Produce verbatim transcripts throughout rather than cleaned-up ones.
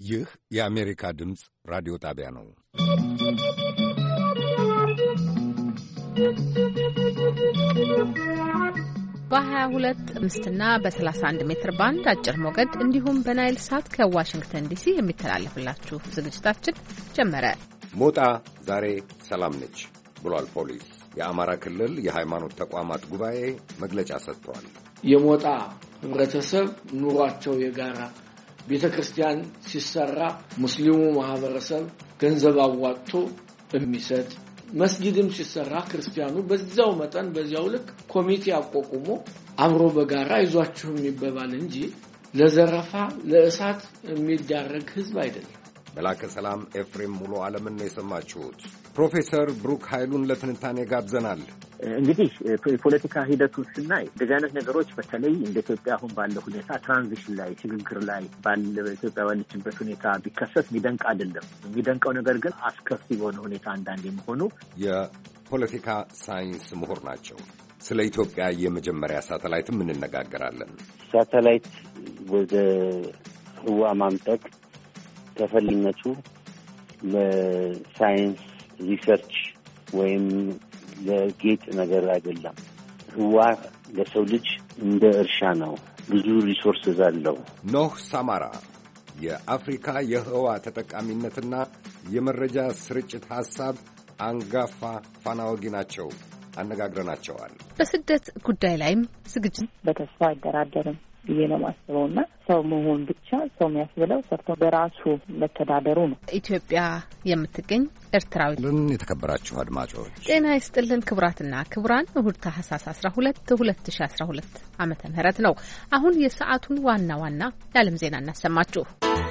ይህ የአሜሪካ ድምፅ ራዲዮ ጣቢያ ነው። በሀያ ሁለት ምስትና በሰላሳ አንድ ሜትር ባንድ አጭር ሞገድ እንዲሁም በናይል ሳት ከዋሽንግተን ዲሲ የሚተላለፍላችሁ ዝግጅታችን ጀመረ። ሞጣ ዛሬ ሰላም ነች ብሏል ፖሊስ። የአማራ ክልል የሃይማኖት ተቋማት ጉባኤ መግለጫ ሰጥቷል። የሞጣ ህብረተሰብ ኑሯቸው የጋራ ቤተክርስቲያን ሲሰራ ሙስሊሙ ማህበረሰብ ገንዘብ አዋጥቶ የሚሰጥ መስጊድም ሲሰራ ክርስቲያኑ በዛው መጠን በዛው ልክ ኮሚቴ አቋቁሞ አብሮ በጋራ ይዟችሁ የሚበባል እንጂ ለዘረፋ ለእሳት የሚዳረግ ህዝብ አይደለም። መላከ ሰላም ኤፍሬም ሙሉ ዓለምን ነው የሰማችሁት። ፕሮፌሰር ብሩክ ኃይሉን ለትንታኔ ጋብዘናል። እንግዲህ የፖለቲካ ሂደቱ ስናይ እንደዚህ አይነት ነገሮች በተለይ እንደ ኢትዮጵያ አሁን ባለው ሁኔታ ትራንዚሽን ላይ ሽግግር ላይ ባለው ኢትዮጵያ ባለችበት ሁኔታ ቢከሰት የሚደንቅ አይደለም። የሚደንቀው ነገር ግን አስከፊ በሆነ ሁኔታ አንዳንዴ መሆኑ። የፖለቲካ ሳይንስ ምሁር ናቸው። ስለ ኢትዮጵያ የመጀመሪያ ሳተላይትም እንነጋገራለን። ሳተላይት ወደ ህዋ ማምጠቅ ተፈላጊነቱ ለሳይንስ ሪሰርች ወይም ለጌጥ ነገር አይደለም። ህዋ ለሰው ልጅ እንደ እርሻ ነው። ብዙ ሪሶርስስ አለው። ኖህ ሳማራ የአፍሪካ የህዋ ተጠቃሚነትና የመረጃ ስርጭት ሐሳብ አንጋፋ ፋናወጊ ናቸው። አነጋግረናቸዋል። በስደት ጉዳይ ላይም ዝግጅት በተስፋ አይደራደርም ብዬ ነው ማስበውና ሰው መሆን ብቻ ሰው የሚያስብለው ሰርቶ በራሱ መተዳደሩ ነው። ኢትዮጵያ የምትገኝ ኤርትራዊ ልን የተከበራችሁ አድማጮች ጤና ይስጥልን። ክቡራትና ክቡራን እሁድ ታህሳስ አስራ ሁለት ሁለት ሺ አስራ ሁለት ዓመተ ምህረት ነው። አሁን የሰዓቱን ዋና ዋና የዓለም ዜና እናሰማችሁ።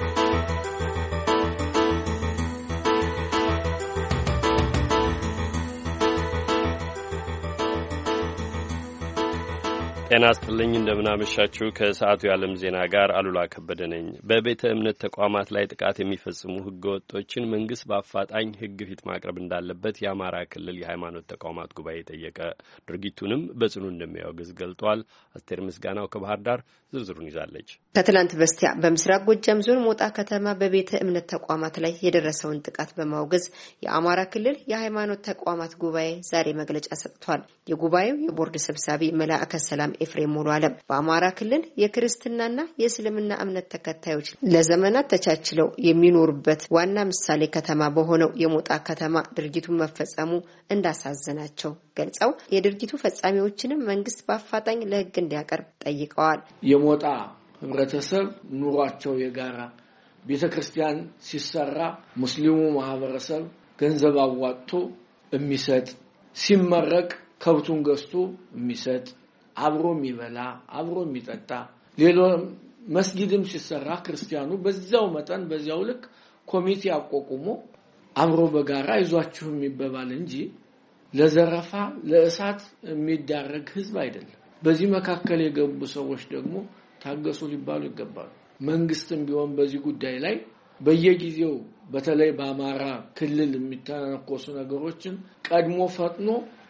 ጤና ይስጥልኝ። እንደምናመሻችሁ። ከሰዓቱ የዓለም ዜና ጋር አሉላ ከበደ ነኝ። በቤተ እምነት ተቋማት ላይ ጥቃት የሚፈጽሙ ህገወጦችን መንግስት በአፋጣኝ ህግ ፊት ማቅረብ እንዳለበት የአማራ ክልል የሃይማኖት ተቋማት ጉባኤ ጠየቀ። ድርጊቱንም በጽኑ እንደሚያወግዝ ገልጧል። አስቴር ምስጋናው ከባህር ዳር ዝርዝሩን ይዛለች። ከትላንት በስቲያ በምስራቅ ጎጃም ዞን ሞጣ ከተማ በቤተ እምነት ተቋማት ላይ የደረሰውን ጥቃት በማውገዝ የአማራ ክልል የሃይማኖት ተቋማት ጉባኤ ዛሬ መግለጫ ሰጥቷል። የጉባኤው የቦርድ ሰብሳቢ መልአከ ሰላም ኤፍሬም ሙሉ ዓለም በአማራ ክልል የክርስትናና የእስልምና እምነት ተከታዮች ለዘመናት ተቻችለው የሚኖሩበት ዋና ምሳሌ ከተማ በሆነው የሞጣ ከተማ ድርጊቱን መፈጸሙ እንዳሳዘናቸው ገልጸው የድርጊቱ ፈጻሚዎችንም መንግስት በአፋጣኝ ለህግ እንዲያቀርብ ጠይቀዋል። የሞጣ ህብረተሰብ ኑሯቸው የጋራ ቤተክርስቲያን ሲሰራ ሙስሊሙ ማህበረሰብ ገንዘብ አዋጥቶ የሚሰጥ ሲመረቅ ከብቱን ገዝቶ የሚሰጥ አብሮ የሚበላ አብሮ የሚጠጣ ሌላ መስጊድም ሲሰራ ክርስቲያኑ በዛው መጠን በዛው ልክ ኮሚቴ አቋቁሞ አብሮ በጋራ ይዟችሁ የሚበባል እንጂ ለዘረፋ ለእሳት የሚዳረግ ህዝብ አይደለም። በዚህ መካከል የገቡ ሰዎች ደግሞ ታገሱ ሊባሉ ይገባሉ። መንግስትም ቢሆን በዚህ ጉዳይ ላይ በየጊዜው በተለይ በአማራ ክልል የሚተነኮሱ ነገሮችን ቀድሞ ፈጥኖ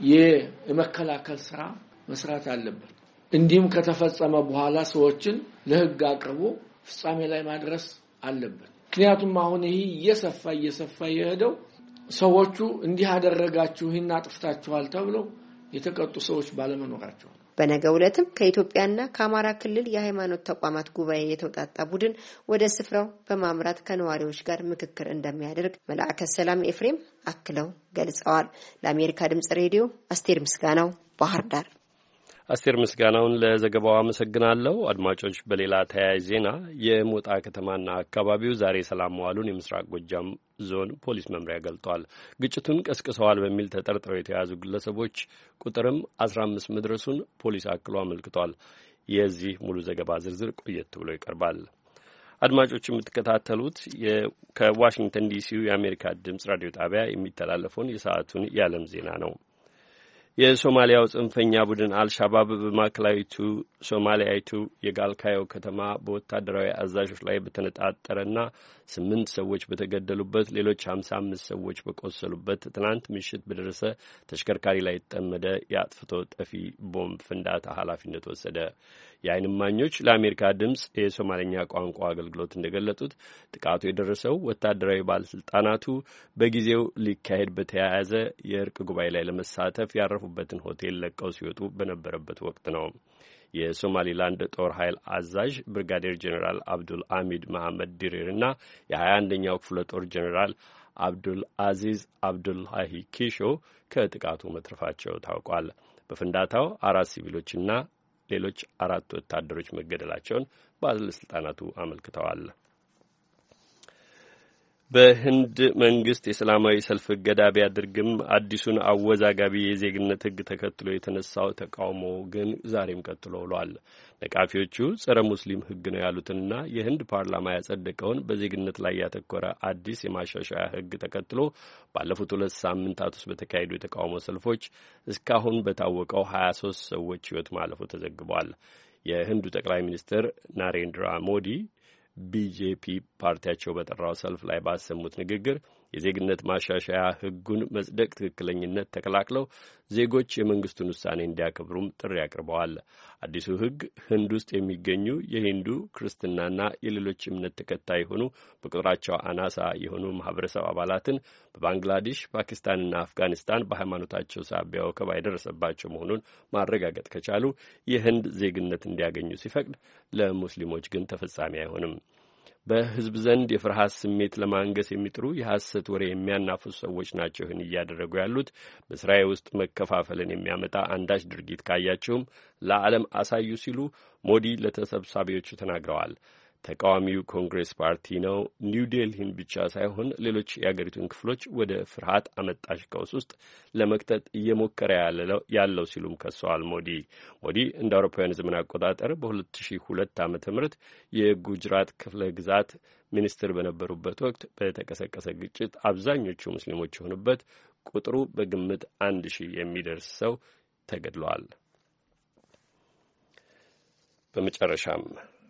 የመከላከል ስራ መስራት አለበት። እንዲህም ከተፈጸመ በኋላ ሰዎችን ለህግ አቅርቦ ፍጻሜ ላይ ማድረስ አለበት። ምክንያቱም አሁን ይሄ እየሰፋ እየሰፋ የሄደው ሰዎቹ እንዲህ አደረጋችሁ ይህን አጥፍታችኋል ተብለው የተቀጡ ሰዎች ባለመኖራቸው። በነገው ዕለትም ከኢትዮጵያና ከአማራ ክልል የሃይማኖት ተቋማት ጉባኤ የተውጣጣ ቡድን ወደ ስፍራው በማምራት ከነዋሪዎች ጋር ምክክር እንደሚያደርግ መልአከ ሰላም ኤፍሬም አክለው ገልጸዋል። ለአሜሪካ ድምጽ ሬዲዮ አስቴር ምስጋናው ባህር ዳር። አስቴር ምስጋናውን ለዘገባው አመሰግናለሁ። አድማጮች፣ በሌላ ተያያዥ ዜና የሞጣ ከተማና አካባቢው ዛሬ ሰላም መዋሉን የምስራቅ ጎጃም ዞን ፖሊስ መምሪያ ገልጧል። ግጭቱን ቀስቅሰዋል በሚል ተጠርጥረው የተያዙ ግለሰቦች ቁጥርም አስራ አምስት መድረሱን ፖሊስ አክሎ አመልክቷል። የዚህ ሙሉ ዘገባ ዝርዝር ቆየት ብሎ ይቀርባል። አድማጮች የምትከታተሉት ከዋሽንግተን ዲሲው የአሜሪካ ድምጽ ራዲዮ ጣቢያ የሚተላለፈውን የሰዓቱን የዓለም ዜና ነው። የሶማሊያው ጽንፈኛ ቡድን አልሻባብ በማዕከላዊቱ ሶማሊያዊቱ የጋልካዮ ከተማ በወታደራዊ አዛዦች ላይ በተነጣጠረና ስምንት ሰዎች በተገደሉበት ሌሎች ሀምሳ አምስት ሰዎች በቆሰሉበት ትናንት ምሽት በደረሰ ተሽከርካሪ ላይ የተጠመደ የአጥፍቶ ጠፊ ቦምብ ፍንዳታ ኃላፊነት ወሰደ። የዓይን እማኞች ለአሜሪካ ድምፅ የሶማሌኛ ቋንቋ አገልግሎት እንደገለጡት ጥቃቱ የደረሰው ወታደራዊ ባለስልጣናቱ በጊዜው ሊካሄድ በተያያዘ የእርቅ ጉባኤ ላይ ለመሳተፍ ያረፉበትን ሆቴል ለቀው ሲወጡ በነበረበት ወቅት ነው። የሶማሊላንድ ጦር ኃይል አዛዥ ብርጋዴር ጄኔራል አብዱል አሚድ መሐመድ ዲሬር እና የሀያ አንደኛው ክፍለ ጦር ጄኔራል አብዱል አዚዝ አብዱልሃሂ ኪሾ ከጥቃቱ መትረፋቸው ታውቋል። በፍንዳታው አራት ሲቪሎችና ሌሎች አራት ወታደሮች መገደላቸውን ባለስልጣናቱ አመልክተዋል። በህንድ መንግስት የሰላማዊ ሰልፍ እገዳ ቢያደርግም አዲሱን አወዛጋቢ የዜግነት ሕግ ተከትሎ የተነሳው ተቃውሞ ግን ዛሬም ቀጥሎ ውሏል። ነቃፊዎቹ ጸረ ሙስሊም ሕግ ነው ያሉትንና የህንድ ፓርላማ ያጸደቀውን በዜግነት ላይ ያተኮረ አዲስ የማሻሻያ ሕግ ተከትሎ ባለፉት ሁለት ሳምንታት ውስጥ በተካሄዱ የተቃውሞ ሰልፎች እስካሁን በታወቀው ሀያ ሶስት ሰዎች ሕይወት ማለፉ ተዘግቧል። የህንዱ ጠቅላይ ሚኒስትር ናሬንድራ ሞዲ ቢጄፒ ፓርቲያቸው በጠራው ሰልፍ ላይ ባሰሙት ንግግር የዜግነት ማሻሻያ ሕጉን መጽደቅ ትክክለኝነት ተከላክለው ዜጎች የመንግስቱን ውሳኔ እንዲያከብሩም ጥሪ አቅርበዋል። አዲሱ ሕግ ህንድ ውስጥ የሚገኙ የሂንዱ ክርስትናና የሌሎች እምነት ተከታይ የሆኑ በቁጥራቸው አናሳ የሆኑ ማህበረሰብ አባላትን በባንግላዴሽ፣ ፓኪስታንና አፍጋኒስታን በሃይማኖታቸው ሳቢያ ወከባ የደረሰባቸው መሆኑን ማረጋገጥ ከቻሉ የህንድ ዜግነት እንዲያገኙ ሲፈቅድ፣ ለሙስሊሞች ግን ተፈጻሚ አይሆንም። በህዝብ ዘንድ የፍርሃት ስሜት ለማንገስ የሚጥሩ የሐሰት ወሬ የሚያናፍሱ ሰዎች ናቸው ይህን እያደረጉ ያሉት። በስራዬ ውስጥ መከፋፈልን የሚያመጣ አንዳች ድርጊት ካያቸውም ለዓለም አሳዩ ሲሉ ሞዲ ለተሰብሳቢዎቹ ተናግረዋል። ተቃዋሚው ኮንግሬስ ፓርቲ ነው ኒው ዴልሂን ብቻ ሳይሆን ሌሎች የአገሪቱን ክፍሎች ወደ ፍርሃት አመጣሽ ቀውስ ውስጥ ለመክተት እየሞከረ ያለው ሲሉም ከሰዋል። ሞዲ ሞዲ እንደ አውሮፓውያን ዘመን አቆጣጠር በሁለት ሺህ ሁለት ዓመተ ምህረት የጉጅራት ክፍለ ግዛት ሚኒስትር በነበሩበት ወቅት በተቀሰቀሰ ግጭት አብዛኞቹ ሙስሊሞች የሆኑበት ቁጥሩ በግምት አንድ ሺህ የሚደርስ ሰው ተገድለዋል። በመጨረሻም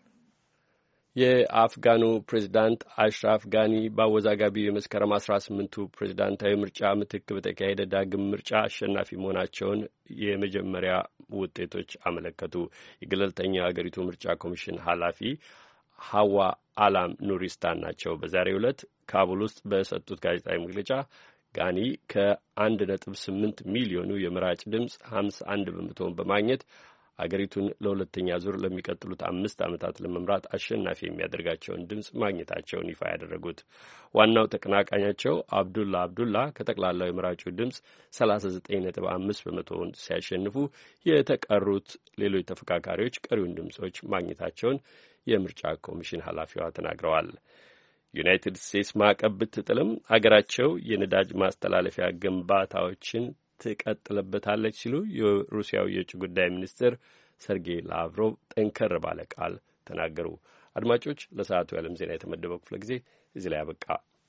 የአፍጋኑ ፕሬዚዳንት አሽራፍ ጋኒ በአወዛጋቢው የመስከረም አስራ ስምንቱ ፕሬዚዳንታዊ ምርጫ ምትክ በተካሄደ ዳግም ምርጫ አሸናፊ መሆናቸውን የመጀመሪያ ውጤቶች አመለከቱ። የገለልተኛ አገሪቱ ምርጫ ኮሚሽን ኃላፊ ሀዋ አላም ኑሪስታን ናቸው። በዛሬው ዕለት ካቡል ውስጥ በሰጡት ጋዜጣዊ መግለጫ ጋኒ ከአንድ ነጥብ ስምንት ሚሊዮኑ የምራጭ ድምፅ ሀምሳ አንድ በመቶውን በማግኘት አገሪቱን ለሁለተኛ ዙር ለሚቀጥሉት አምስት ዓመታት ለመምራት አሸናፊ የሚያደርጋቸውን ድምፅ ማግኘታቸውን ይፋ ያደረጉት ዋናው ተቀናቃኛቸው አብዱላ አብዱላ ከጠቅላላው የምራጩ ድምፅ ሰላሳ ዘጠኝ ነጥብ አምስት በመቶውን ሲያሸንፉ የተቀሩት ሌሎች ተፎካካሪዎች ቀሪውን ድምፆች ማግኘታቸውን የምርጫ ኮሚሽን ኃላፊዋ ተናግረዋል። ዩናይትድ ስቴትስ ማዕቀብ ብትጥልም አገራቸው የነዳጅ ማስተላለፊያ ግንባታዎችን ትቀጥልበታለች ሲሉ የሩሲያው የውጭ ጉዳይ ሚኒስትር ሰርጌይ ላቭሮቭ ጠንከር ባለ ቃል ተናገሩ። አድማጮች፣ ለሰዓቱ የዓለም ዜና የተመደበው ክፍለ ጊዜ እዚህ ላይ አበቃ።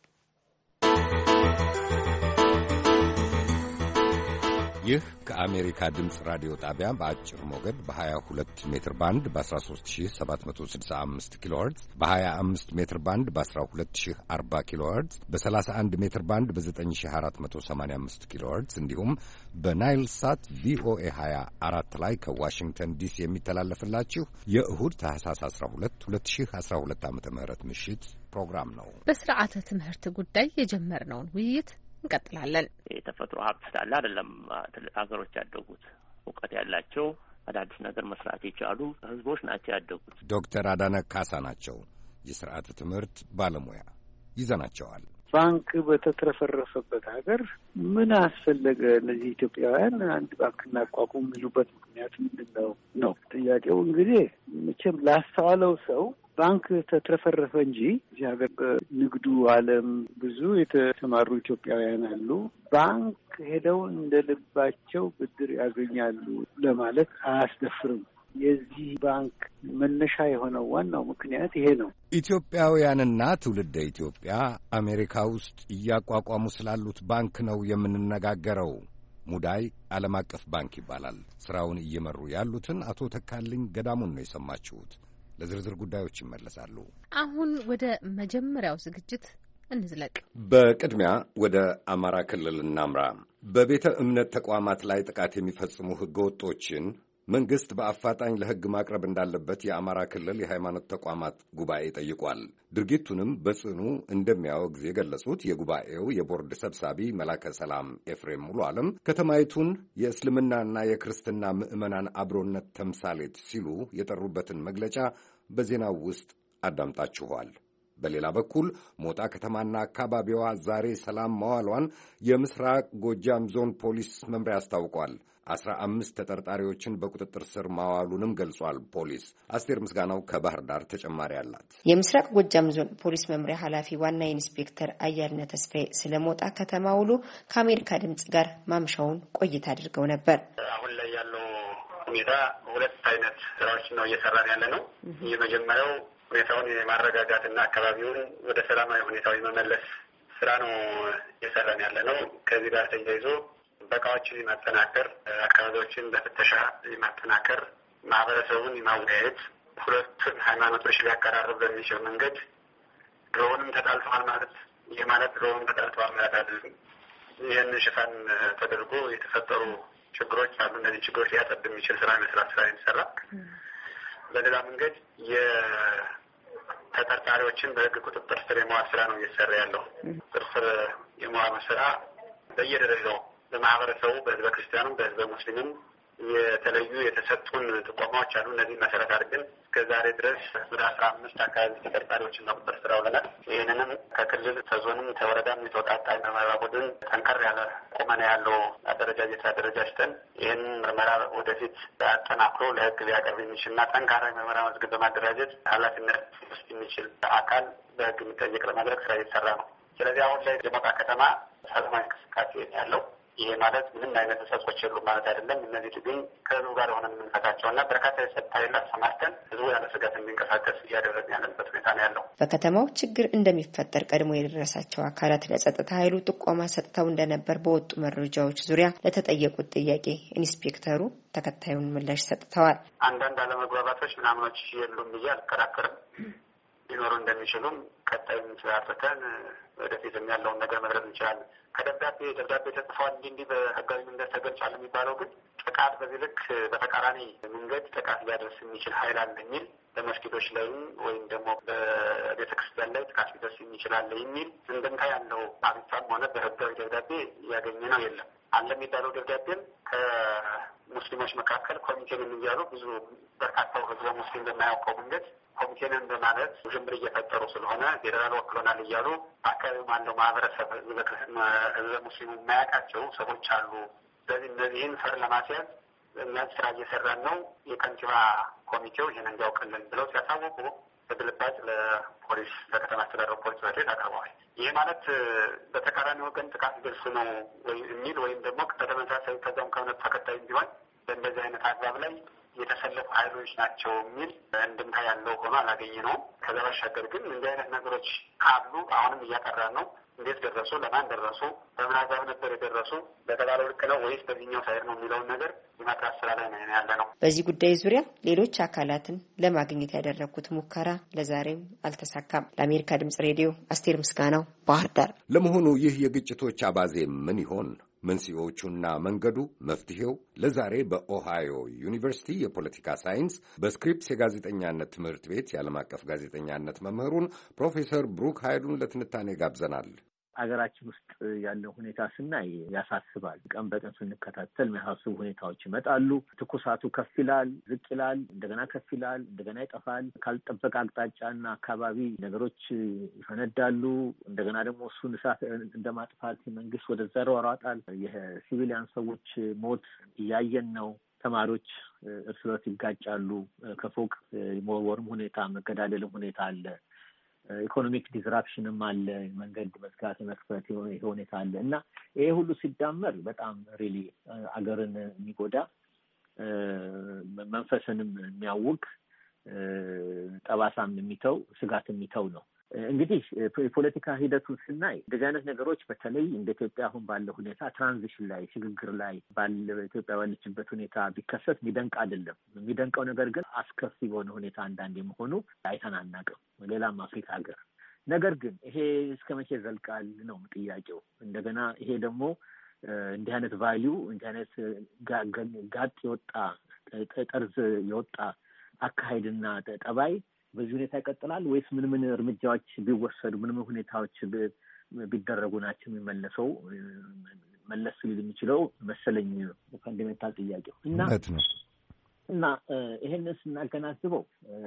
ይህ ከአሜሪካ ድምፅ ራዲዮ ጣቢያ በአጭር ሞገድ በ22 ሜትር ባንድ በ13765 ኪሎ ሄርትዝ በ25 ሜትር ባንድ በ1240 ኪሎ ሄርትዝ በ31 ሜትር ባንድ በ9485 ኪሎ ሄርትዝ እንዲሁም በናይል ሳት ቪኦኤ ሀያ አራት ላይ ከዋሽንግተን ዲሲ የሚተላለፍላችሁ የእሁድ ታህሳስ አስራ ሁለት ሁለት ሺህ አስራ ሁለት ዓመተ ምህረት ምሽት ፕሮግራም ነው። በስርዓተ ትምህርት ጉዳይ የጀመርነውን ውይይት እንቀጥላለን። የተፈጥሮ ሀብት ስላለ አይደለም ትልቅ ሀገሮች ያደጉት፣ እውቀት ያላቸው አዳዲስ ነገር መስራት የቻሉ ህዝቦች ናቸው ያደጉት። ዶክተር አዳነ ካሳ ናቸው የስርዓተ ትምህርት ባለሙያ። ይዘናቸዋል። ባንክ በተትረፈረፈበት ሀገር ምን አስፈለገ እነዚህ ኢትዮጵያውያን አንድ ባንክ እናቋቁም የሚሉበት ምክንያት ምንድን ነው ነው ጥያቄው። እንግዲህ መቼም ላስተዋለው ሰው ባንክ ተትረፈረፈ እንጂ እዚህ ሀገር በንግዱ ዓለም ብዙ የተሰማሩ ኢትዮጵያውያን አሉ። ባንክ ሄደው እንደ ልባቸው ብድር ያገኛሉ ለማለት አያስደፍርም። የዚህ ባንክ መነሻ የሆነው ዋናው ምክንያት ይሄ ነው። ኢትዮጵያውያንና ትውልደ ኢትዮጵያ አሜሪካ ውስጥ እያቋቋሙ ስላሉት ባንክ ነው የምንነጋገረው። ሙዳይ ዓለም አቀፍ ባንክ ይባላል። ሥራውን እየመሩ ያሉትን አቶ ተካልኝ ገዳሙን ነው የሰማችሁት። ለዝርዝር ጉዳዮች ይመለሳሉ። አሁን ወደ መጀመሪያው ዝግጅት እንዝለቅ። በቅድሚያ ወደ አማራ ክልል እናምራ። በቤተ እምነት ተቋማት ላይ ጥቃት የሚፈጽሙ ሕገወጦችን መንግሥት በአፋጣኝ ለሕግ ማቅረብ እንዳለበት የአማራ ክልል የሃይማኖት ተቋማት ጉባኤ ጠይቋል። ድርጊቱንም በጽኑ እንደሚያወግዝ የገለጹት የጉባኤው የቦርድ ሰብሳቢ መላከ ሰላም ኤፍሬም ሙሉ ዓለም ከተማይቱን የእስልምናና የክርስትና ምዕመናን አብሮነት ተምሳሌት ሲሉ የጠሩበትን መግለጫ በዜናው ውስጥ አዳምጣችኋል። በሌላ በኩል ሞጣ ከተማና አካባቢዋ ዛሬ ሰላም መዋሏን የምስራቅ ጎጃም ዞን ፖሊስ መምሪያ አስታውቋል። አስራ አምስት ተጠርጣሪዎችን በቁጥጥር ስር ማዋሉንም ገልጿል። ፖሊስ አስቴር ምስጋናው ከባህር ዳር ተጨማሪ አላት። የምስራቅ ጎጃም ዞን ፖሊስ መምሪያ ኃላፊ ዋና ኢንስፔክተር አያልነ ተስፋዬ ስለ ሞጣ ከተማ ውሎ ከአሜሪካ ድምጽ ጋር ማምሻውን ቆይታ አድርገው ነበር። አሁን ላይ ያለው ሁኔታ ሁለት አይነት ስራዎች ነው እየሰራን ያለ ነው። የመጀመሪያው ሁኔታውን የማረጋጋትና አካባቢውን ወደ ሰላማዊ ሁኔታው የመመለስ ስራ ነው እየሰራን ያለ ነው። ከዚህ ጋር ተያይዞ በቃዎችን የማጠናከር አካባቢዎችን በፍተሻ የማጠናከር ማህበረሰቡን የማወያየት ሁለቱን ሃይማኖቶች ሊያቀራርብ በሚችል መንገድ ድሮውንም ተጣልተዋል ማለት ይህ ማለት ድሮውንም ተጣልተዋል ማለት አይደለም። ይህንን ሽፋን ተደርጎ የተፈጠሩ ችግሮች አሉ። እነዚህ ችግሮች ሊያጠብ የሚችል ስራ መስራት ስራ የሚሰራ በሌላ መንገድ የተጠርጣሪዎችን በህግ ቁጥጥር ስር የመዋል ስራ ነው እየተሰራ ያለው። ቁጥጥር ስር የመዋል ስራ በየደረጃው በማህበረሰቡ በህዝበ ክርስቲያኑ በህዝበ ሙስሊሙም የተለዩ የተሰጡን ጥቆማዎች አሉ። እነዚህ መሰረት አድርገን እስከዛሬ ድረስ ወደ አስራ አምስት አካባቢ ተጠርጣሪዎችን በቁጥጥር ስር አውለናል። ይህንንም ከክልል ከዞንም ከወረዳም የተወጣጣ የምርመራ ቡድን ጠንከር ያለ ቁመና ያለው አደረጃጀት አደረጃጅተን ይህን ምርመራ ወደፊት አጠናክሮ ለህግ ሊያቀርብ የሚችልና ጠንካራ የምርመራ መዝገብ በማደራጀት ኃላፊነት ውስጥ የሚችል አካል በህግ የሚጠየቅ ለማድረግ ስራ እየተሰራ ነው። ስለዚህ አሁን ላይ የሞጣ ከተማ ሰላማዊ እንቅስቃሴ ያለው ይሄ ማለት ምንም አይነት ተሰጥቶች የሉ ማለት አይደለም። እነዚህ ግን ከህዝቡ ጋር ሆነን የምንፈታቸውና በርካታ የጸጥታ ኃይል አሰማርተን ህዝቡ ያለ ስጋት እንዲንቀሳቀስ እያደረግን ያለንበት ሁኔታ ነው ያለው። በከተማው ችግር እንደሚፈጠር ቀድሞ የደረሳቸው አካላት ለጸጥታ ኃይሉ ጥቆማ ሰጥተው እንደነበር በወጡ መረጃዎች ዙሪያ ለተጠየቁት ጥያቄ ኢንስፔክተሩ ተከታዩን ምላሽ ሰጥተዋል። አንዳንድ አለመግባባቶች ምናምኖች የሉም ብዬ አልከራከርም። ሊኖሩ እንደሚችሉም ቀጣዩን ስላርተን ወደፊትም ያለውን ነገር መድረስ እንችላለን። ከደብዳቤ ደብዳቤ ተጽፏል እንዲህ እንዲህ በህጋዊ መንገድ ተገልጿል የሚባለው ግን ጥቃት በዚህ ልክ በተቃራኒ መንገድ ጥቃት ሊያደርስ የሚችል ኃይል አለ የሚል በመስጊዶች ላይም ወይም ደግሞ በቤተ ክርስቲያን ላይ ጥቃት ሊደርስ የሚችላለ የሚል እንድምታ ያለው አቤቱታም ሆነ በህጋዊ ደብዳቤ እያገኘ ነው የለም። አለ የሚባለው ደብዳቤም ከሙስሊሞች መካከል ኮሚቴንን እያሉ ብዙ በርካታው ህዝበ ሙስሊም በማያውቀው መንገድ ኮሚቴንን በማለት ውዥንብር እየፈጠሩ ስለሆነ ፌዴራል ወክሎናል እያሉ አካባቢው ያለው ማህበረሰብ ህዝበ ሙስሊሙ የማያውቃቸው ሰዎች አሉ። ስለዚህ እነዚህን ፈር ለማስያዝ እኛን ስራ እየሰራን ነው። የከንቲባ ኮሚቴው ይህን እንዲያውቅልን ብለው ሲያሳወቁ በግልባጭ ለፖሊስ ለከተማ አስተዳደር ፖሊስ ቤት አቅርበዋል። ይህ ማለት በተቃራኒ ወገን ጥቃት ደርስ ነው የሚል ወይም ደግሞ በተመሳሳይ ከዛም ከእምነት ተከታይ ቢሆን በእንደዚህ አይነት አግባብ ላይ የተሰለፉ ኃይሎች ናቸው የሚል እንድምታ ያለው ሆኖ አላገኘ ነው። ከዛ ባሻገር ግን እንዲህ አይነት ነገሮች ካሉ አሁንም እያጠራን ነው። እንዴት ደረሱ፣ ለማን ደረሱ፣ በምን አግባብ ነበር የደረሱ፣ በተባለው ልክ ነው ወይስ በዚህኛው ሳይድ ነው የሚለውን ነገር የማጥራት ስራ ላይ ነው ያለ ነው። በዚህ ጉዳይ ዙሪያ ሌሎች አካላትን ለማግኘት ያደረግኩት ሙከራ ለዛሬም አልተሳካም። ለአሜሪካ ድምጽ ሬዲዮ አስቴር ምስጋናው ባህር ዳር። ለመሆኑ ይህ የግጭቶች አባዜ ምን ይሆን? መንስኤዎቹና መንገዱ፣ መፍትሄው? ለዛሬ በኦሃዮ ዩኒቨርሲቲ የፖለቲካ ሳይንስ በስክሪፕስ የጋዜጠኛነት ትምህርት ቤት የዓለም አቀፍ ጋዜጠኛነት መምህሩን ፕሮፌሰር ብሩክ ኃይሉን ለትንታኔ ጋብዘናል። አገራችን ውስጥ ያለው ሁኔታ ስናይ ያሳስባል። ቀን በቀን ስንከታተል የሚያሳስቡ ሁኔታዎች ይመጣሉ። ትኩሳቱ ከፍ ይላል፣ ዝቅ ይላል፣ እንደገና ከፍ ይላል፣ እንደገና ይጠፋል። ካልጠበቀ አቅጣጫና አካባቢ ነገሮች ይፈነዳሉ። እንደገና ደግሞ እሱን እሳት እንደማጥፋት መንግስት ወደዛ ይሯሯጣል። የሲቪሊያን ሰዎች ሞት እያየን ነው። ተማሪዎች እርስ በርስ ይጋጫሉ። ከፎቅ የመወርወርም ሁኔታ መገዳደልም ሁኔታ አለ። ኢኮኖሚክ ዲስራፕሽንም አለ። መንገድ መዝጋት መክፈት ሁኔታ አለ እና ይሄ ሁሉ ሲዳመር በጣም ሪሊ አገርን የሚጎዳ መንፈስንም የሚያውቅ ጠባሳም የሚተው ስጋት የሚተው ነው። እንግዲህ የፖለቲካ ሂደቱን ስናይ እንደዚህ አይነት ነገሮች በተለይ እንደ ኢትዮጵያ አሁን ባለው ሁኔታ ትራንዚሽን ላይ ሽግግር ላይ ባለ ኢትዮጵያ ባለችበት ሁኔታ ቢከሰት የሚደንቅ አይደለም። የሚደንቀው ነገር ግን አስከፊ በሆነ ሁኔታ አንዳንድ የመሆኑ አይተናናቅም ሌላም አፍሪካ ሀገር። ነገር ግን ይሄ እስከ መቼ ዘልቃል ነው ጥያቄው። እንደገና ይሄ ደግሞ እንዲህ አይነት ቫሊዩ እንዲህ አይነት ጋጥ የወጣ ጠርዝ የወጣ አካሄድና ጠባይ በዚህ ሁኔታ ይቀጥላል ወይስ ምን ምን እርምጃዎች ቢወሰዱ ምን ምን ሁኔታዎች ቢደረጉ ናቸው የሚመለሰው መለስ ሊል የሚችለው መሰለኝ ፈንዳሜንታል ጥያቄው እና እና ይሄንን ስናገናዝበው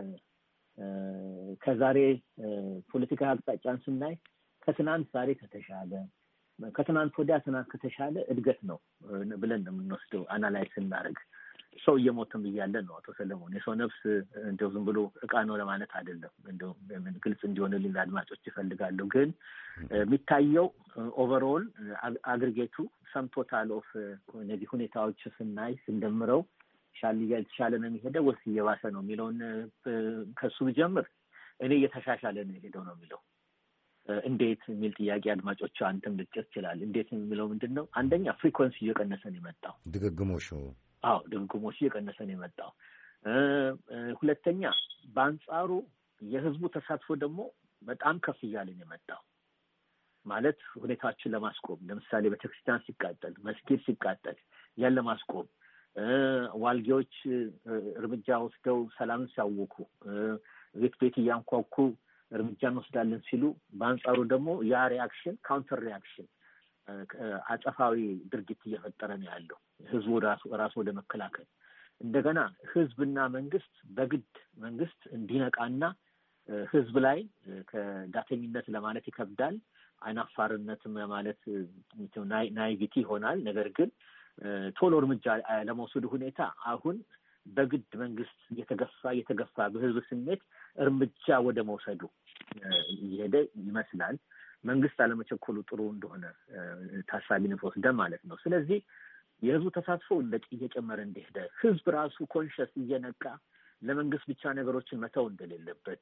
ከዛሬ ፖለቲካ አቅጣጫን ስናይ ከትናንት ዛሬ ከተሻለ ከትናንት ወዲያ ትናንት ከተሻለ እድገት ነው ብለን ነው የምንወስደው አናላይዝ ስናደርግ። ሰው እየሞተም እያለ ነው አቶ ሰለሞን። የሰው ነፍስ እንደው ዝም ብሎ እቃ ነው ለማለት አይደለም። እንደው ግልጽ እንዲሆንልኝ አድማጮች ይፈልጋለሁ። ግን የሚታየው ኦቨርኦል አግሪጌቱ ሰም ቶታል ኦፍ እነዚህ ሁኔታዎች ስናይ ስንደምረው ሻለ ነው የሚሄደው ወይስ እየባሰ ነው የሚለውን ከሱ ብጀምር እኔ እየተሻሻለ ነው የሄደው ነው የሚለው። እንዴት የሚል ጥያቄ አድማጮቹ አንተም ልትጨርስ ይችላል። እንዴት የሚለው ምንድን ነው? አንደኛ ፍሪኮንሲ እየቀነሰ ነው የመጣው ድግግሞሹ አዎ ድግግሞሽ እየቀነሰ ነው የመጣው። ሁለተኛ በአንጻሩ የህዝቡ ተሳትፎ ደግሞ በጣም ከፍ እያለ ነው የመጣው። ማለት ሁኔታዎችን ለማስቆም ለምሳሌ ቤተክርስቲያን ሲቃጠል፣ መስጊድ ሲቃጠል ያን ለማስቆም ዋልጌዎች እርምጃ ወስደው ሰላምን ሲያውኩ፣ ቤት ቤት እያንኳኩ እርምጃ እንወስዳለን ሲሉ፣ በአንጻሩ ደግሞ ያ ሪያክሽን ካውንተር ሪያክሽን አጸፋዊ ድርጊት እየፈጠረ ነው ያለው። ህዝቡ ራሱ ራሱ ወደ መከላከል እንደገና ህዝብና መንግስት በግድ መንግስት እንዲነቃና ህዝብ ላይ ከዳተኝነት ለማለት ይከብዳል፣ አይናፋርነትም ማለት ናይቪቲ ይሆናል። ነገር ግን ቶሎ እርምጃ ለመውሰድ ሁኔታ አሁን በግድ መንግስት እየተገፋ እየተገፋ በህዝብ ስሜት እርምጃ ወደ መውሰዱ እየሄደ ይመስላል። መንግስት አለመቸኮሉ ጥሩ እንደሆነ ታሳቢነት ወስደን ማለት ነው። ስለዚህ የህዝቡ ተሳትፎ እየጨመረ እንደሄደ ህዝብ ራሱ ኮንሽስ እየነቃ ለመንግስት ብቻ ነገሮችን መተው እንደሌለበት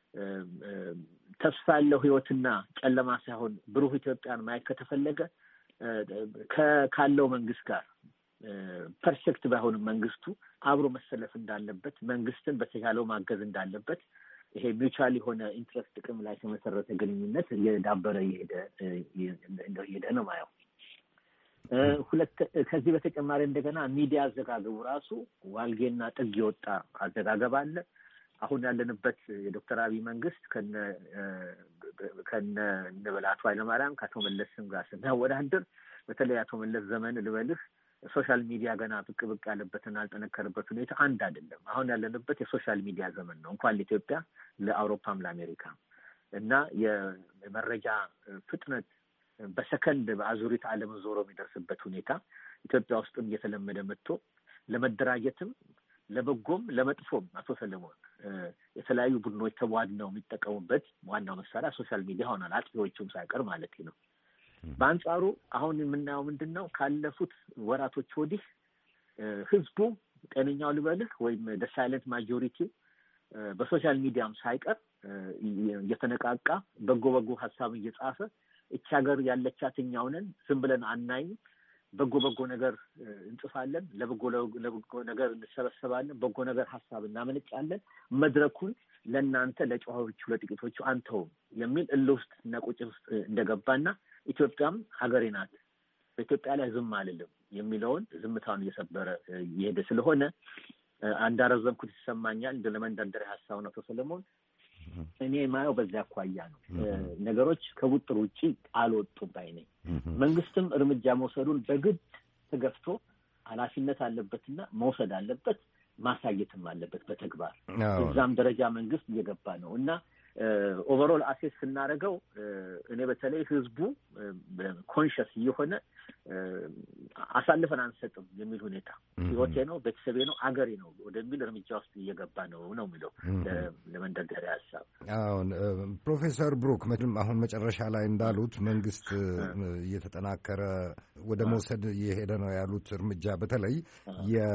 ተስፋ ያለው ህይወትና ጨለማ ሳይሆን ብሩህ ኢትዮጵያን ማየት ከተፈለገ ካለው መንግስት ጋር ፐርፌክት ባይሆንም መንግስቱ አብሮ መሰለፍ እንዳለበት፣ መንግስትን በተሻለው ማገዝ እንዳለበት ይሄ ሚውቹዋል የሆነ ኢንትረስት ጥቅም ላይ የተመሰረተ ግንኙነት እየዳበረ እየሄደ እየሄደ ነው ማየው። ሁለት ከዚህ በተጨማሪ እንደገና ሚዲያ አዘጋገቡ ራሱ ዋልጌና ጥግ የወጣ አዘጋገብ አለ። አሁን ያለንበት የዶክተር አብይ መንግስት ከነ ከነ ነበላቱ ኃይለማርያም ከአቶ መለስም ጋር ስናወዳድር በተለይ አቶ መለስ ዘመን ልበልህ ሶሻል ሚዲያ ገና ብቅ ብቅ ያለበትና ያልጠነከረበት ሁኔታ አንድ አይደለም። አሁን ያለንበት የሶሻል ሚዲያ ዘመን ነው እንኳን ለኢትዮጵያ ለአውሮፓም ለአሜሪካ እና የመረጃ ፍጥነት በሰከንድ በአዙሪት ዓለም ዞሮ የሚደርስበት ሁኔታ ኢትዮጵያ ውስጥም እየተለመደ መጥቶ ለመደራጀትም ለበጎም ለመጥፎም አቶ ሰለሞን የተለያዩ ቡድኖች ተዋድነው የሚጠቀሙበት ዋናው መሳሪያ ሶሻል ሚዲያ ሆኗል፣ አጥፊዎቹም ሳይቀር ማለት ነው። በአንጻሩ አሁን የምናየው ምንድን ነው? ካለፉት ወራቶች ወዲህ ህዝቡ ጤነኛው ልበልህ ወይም ደ ሳይለንት ማጆሪቲ በሶሻል ሚዲያም ሳይቀር እየተነቃቃ በጎ በጎ ሀሳብ እየጻፈ እቺ ሀገር ያለቻትኛው ነን ዝም ብለን አናይም፣ በጎ በጎ ነገር እንጽፋለን፣ ለበጎ ለበጎ ነገር እንሰበሰባለን፣ በጎ ነገር ሀሳብ እናመነጫለን፣ መድረኩን ለእናንተ ለጨዋዎቹ ለጥቂቶቹ አንተውም የሚል እልህ ውስጥ እና ቁጭት ውስጥ እንደገባና ኢትዮጵያም ሀገሬ ናት በኢትዮጵያ ላይ ዝም አልልም የሚለውን ዝምታውን እየሰበረ እየሄደ ስለሆነ አንዳረዘምኩት ይሰማኛል። እንደ ለመንደርደሪያ ሀሳብ ነው ሰለሞን። እኔ ማየው በዚያ አኳያ ነው። ነገሮች ከቁጥጥር ውጪ አልወጡም ባይ ነኝ። መንግስትም እርምጃ መውሰዱን በግድ ተገፍቶ ኃላፊነት አለበትና መውሰድ አለበት፣ ማሳየትም አለበት በተግባር። እዛም ደረጃ መንግስት እየገባ ነው እና ኦቨርኦል አሴስ ስናደርገው እኔ በተለይ ህዝቡ ኮንሽስ እየሆነ አሳልፈን አንሰጥም የሚል ሁኔታ ህይወቴ ነው፣ ቤተሰቤ ነው፣ አገሬ ነው ወደሚል እርምጃ ውስጥ እየገባ ነው ነው የሚለው ለመንደርደሪያ ሀሳብ። አሁን ፕሮፌሰር ብሩክ አሁን መጨረሻ ላይ እንዳሉት መንግስት እየተጠናከረ ወደ መውሰድ እየሄደ ነው ያሉት እርምጃ በተለይ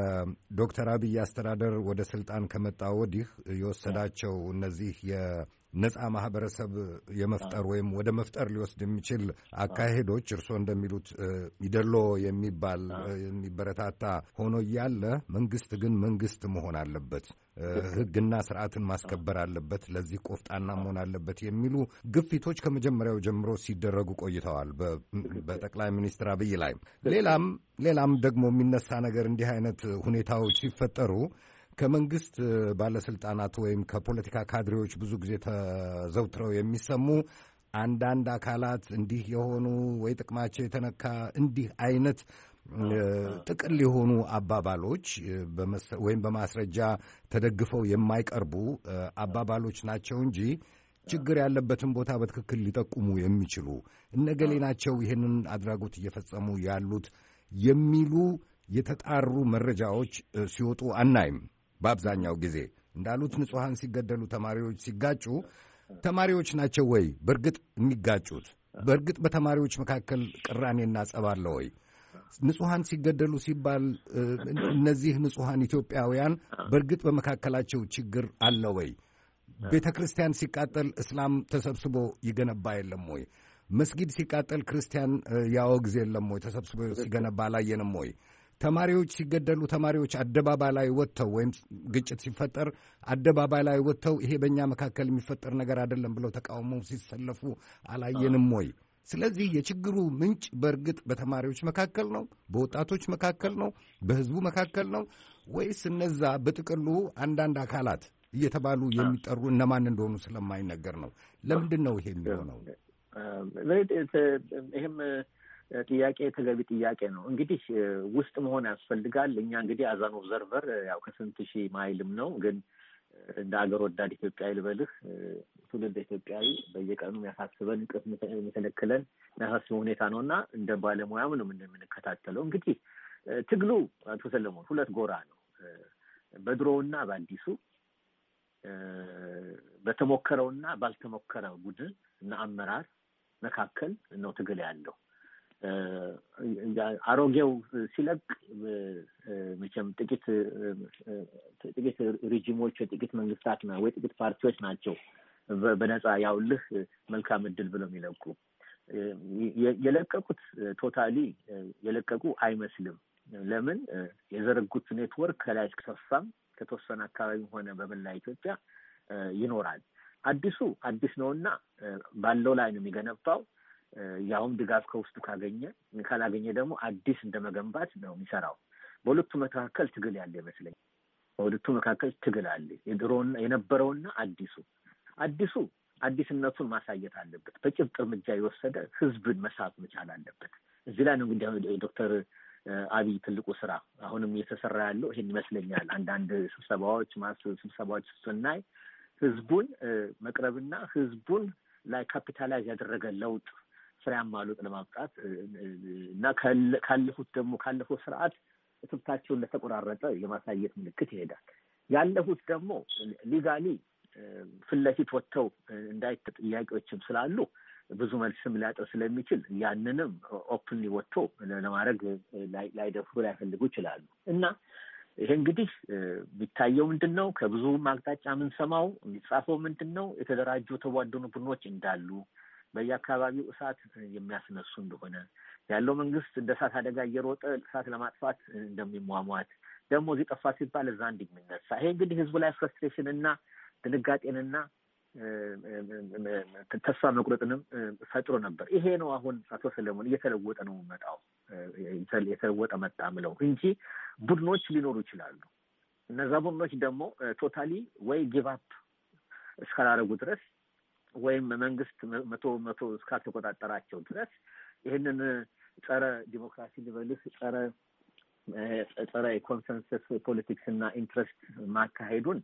የዶክተር አብይ አስተዳደር ወደ ስልጣን ከመጣ ወዲህ የወሰዳቸው እነዚህ ነጻ ማህበረሰብ የመፍጠር ወይም ወደ መፍጠር ሊወስድ የሚችል አካሄዶች እርስዎ እንደሚሉት ይደሎ የሚባል የሚበረታታ ሆኖ እያለ መንግስት ግን መንግስት መሆን አለበት፣ ህግና ስርዓትን ማስከበር አለበት፣ ለዚህ ቆፍጣና መሆን አለበት የሚሉ ግፊቶች ከመጀመሪያው ጀምሮ ሲደረጉ ቆይተዋል በጠቅላይ ሚኒስትር አብይ ላይ። ሌላም ሌላም ደግሞ የሚነሳ ነገር እንዲህ አይነት ሁኔታዎች ሲፈጠሩ ከመንግስት ባለስልጣናት ወይም ከፖለቲካ ካድሬዎች ብዙ ጊዜ ተዘውትረው የሚሰሙ አንዳንድ አካላት እንዲህ የሆኑ ወይ ጥቅማቸው የተነካ እንዲህ አይነት ጥቅል የሆኑ አባባሎች ወይም በማስረጃ ተደግፈው የማይቀርቡ አባባሎች ናቸው እንጂ ችግር ያለበትን ቦታ በትክክል ሊጠቁሙ የሚችሉ እነገሌ ናቸው ይህንን አድራጎት እየፈጸሙ ያሉት የሚሉ የተጣሩ መረጃዎች ሲወጡ አናይም። በአብዛኛው ጊዜ እንዳሉት ንጹሐን ሲገደሉ፣ ተማሪዎች ሲጋጩ ተማሪዎች ናቸው ወይ በእርግጥ የሚጋጩት? በእርግጥ በተማሪዎች መካከል ቅራኔና ጸብ አለ ወይ? ንጹሐን ሲገደሉ ሲባል እነዚህ ንጹሐን ኢትዮጵያውያን በእርግጥ በመካከላቸው ችግር አለ ወይ? ቤተ ክርስቲያን ሲቃጠል እስላም ተሰብስቦ ይገነባ የለም ወይ? መስጊድ ሲቃጠል ክርስቲያን ያወግዝ የለም ወይ? ተሰብስቦ ሲገነባ አላየንም ወይ? ተማሪዎች ሲገደሉ ተማሪዎች አደባባይ ላይ ወጥተው ወይም ግጭት ሲፈጠር አደባባይ ላይ ወጥተው ይሄ በእኛ መካከል የሚፈጠር ነገር አይደለም ብለው ተቃውመው ሲሰለፉ አላየንም ወይ? ስለዚህ የችግሩ ምንጭ በእርግጥ በተማሪዎች መካከል ነው፣ በወጣቶች መካከል ነው፣ በህዝቡ መካከል ነው ወይስ እነዛ በጥቅሉ አንዳንድ አካላት እየተባሉ የሚጠሩ እነማን እንደሆኑ ስለማይነገር ነው? ለምንድን ነው ይሄ የሚሆነው? ይህም ጥያቄ ተገቢ ጥያቄ ነው። እንግዲህ ውስጥ መሆን ያስፈልጋል። እኛ እንግዲህ አዛን ኦብዘርቨር ያው ከስንት ሺህ ማይልም ነው፣ ግን እንደ አገር ወዳድ ኢትዮጵያዊ ልበልህ ትውልድ ኢትዮጵያዊ በየቀኑ የሚያሳስበን እንቅልፍ የሚከለክለን የሚያሳስበው ሁኔታ ነው እና እንደ ባለሙያም ነው የምንከታተለው። እንግዲህ ትግሉ አቶ ሰለሞን ሁለት ጎራ ነው። በድሮውና በአዲሱ፣ በተሞከረውና ባልተሞከረ ቡድን እና አመራር መካከል ነው ትግል ያለው። አሮጌው ሲለቅ መቼም ጥቂት ጥቂት ሪጂሞች ጥቂት መንግስታት ነው ወይ ጥቂት ፓርቲዎች ናቸው በነፃ ያውልህ መልካም እድል ብለው የሚለቁ። የለቀቁት ቶታሊ የለቀቁ አይመስልም። ለምን? የዘረጉት ኔትወርክ ከላይ እስከሰፋም ከተወሰነ አካባቢም ሆነ በመላ ኢትዮጵያ ይኖራል። አዲሱ አዲስ ነውና ባለው ላይ ነው የሚገነባው። ያውም ድጋፍ ከውስጡ ካገኘ፣ ካላገኘ ደግሞ አዲስ እንደመገንባት ነው የሚሰራው። በሁለቱ መካከል ትግል ያለ ይመስለኛል። በሁለቱ መካከል ትግል አለ፣ የድሮውና የነበረውና አዲሱ። አዲሱ አዲስነቱን ማሳየት አለበት። በጭብጥ እርምጃ የወሰደ ህዝብን መሳብ መቻል አለበት። እዚህ ላይ ነው እንግዲህ ዶክተር አብይ ትልቁ ስራ አሁንም እየተሰራ ያለው ይሄን ይመስለኛል። አንዳንድ ስብሰባዎች ማስ ስብሰባዎች ስናይ ህዝቡን መቅረብና ህዝቡን ላይ ካፒታላይዝ ያደረገ ለውጥ ፍሬያማ ለውጥ ለማምጣት እና ካለፉት ደግሞ ካለፈው ስርዓት ትብታቸውን ለተቆራረጠ የማሳየት ምልክት ይሄዳል። ያለፉት ደግሞ ሊጋሊ ፊት ለፊት ወጥተው እንዳይት ጥያቄዎችም ስላሉ ብዙ መልስም ሊያጠር ስለሚችል ያንንም ኦፕንሊ ወጥቶ ለማድረግ ላይደፍሩ ላይፈልጉ ይችላሉ። እና ይሄ እንግዲህ የሚታየው ምንድን ነው? ከብዙ አቅጣጫ የምንሰማው የሚጻፈው ምንድን ነው? የተደራጁ የተቧደኑ ቡድኖች እንዳሉ፣ በየአካባቢው እሳት የሚያስነሱ እንደሆነ፣ ያለው መንግስት እንደ እሳት አደጋ እየሮጠ እሳት ለማጥፋት እንደሚሟሟት፣ ደግሞ እዚህ ጠፋ ሲባል እዛ እንደሚነሳ፣ ይሄ እንግዲህ ህዝቡ ላይ ፍረስትሬሽን እና ድንጋጤንና ተስፋ መቁረጥንም ፈጥሮ ነበር። ይሄ ነው አሁን አቶ ሰለሞን እየተለወጠ ነው የሚመጣው። የተለወጠ መጣ ምለው እንጂ ቡድኖች ሊኖሩ ይችላሉ። እነዛ ቡድኖች ደግሞ ቶታሊ ወይ ጊቭ አፕ እስካላረጉ ድረስ ወይም መንግስት መቶ መቶ እስካልተቆጣጠራቸው ድረስ ይህንን ጸረ ዲሞክራሲ ልበልህ ጸረ ጸረ ኮንሰንሰስ ፖለቲክስ እና ኢንትረስት ማካሄዱን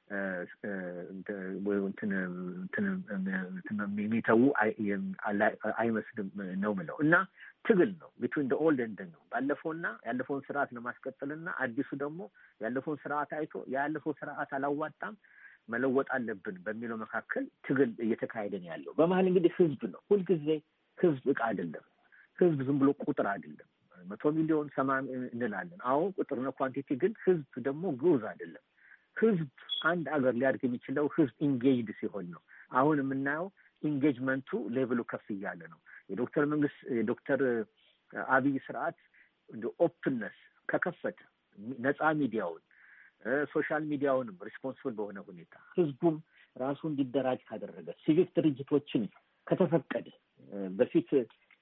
እንትን እንትን የሚተዉ አይመስልም ነው ምለው። እና ትግል ነው ቢትዊን ዘ ኦልድ ኤንድ ኒው። ባለፈውና ያለፈውን ስርዓት ለማስቀጠልና አዲሱ ደግሞ ያለፈውን ስርዓት አይቶ ያለፈው ስርዓት አላዋጣም መለወጥ አለብን በሚለው መካከል ትግል እየተካሄደ ነው ያለው። በመሀል እንግዲህ ህዝብ ነው። ሁልጊዜ ህዝብ ዕቃ አይደለም። ህዝብ ዝም ብሎ ቁጥር አይደለም። መቶ ሚሊዮን ሰማን እንላለን። አዎ ቁጥር ነው ኳንቲቲ፣ ግን ህዝብ ደግሞ ግዑዝ አይደለም። ህዝብ አንድ አገር ሊያድግ የሚችለው ህዝብ ኢንጌጅድ ሲሆን ነው። አሁን የምናየው ኢንጌጅመንቱ ሌቭሉ ከፍ እያለ ነው። የዶክተር መንግስት የዶክተር አብይ ስርዓት እንደ ኦፕንነስ ከከፈተ ነፃ ሚዲያውን ሶሻል ሚዲያውንም ሪስፖንስብል በሆነ ሁኔታ ህዝቡም ራሱ እንዲደራጅ ካደረገ ሲቪክ ድርጅቶችን ከተፈቀደ በፊት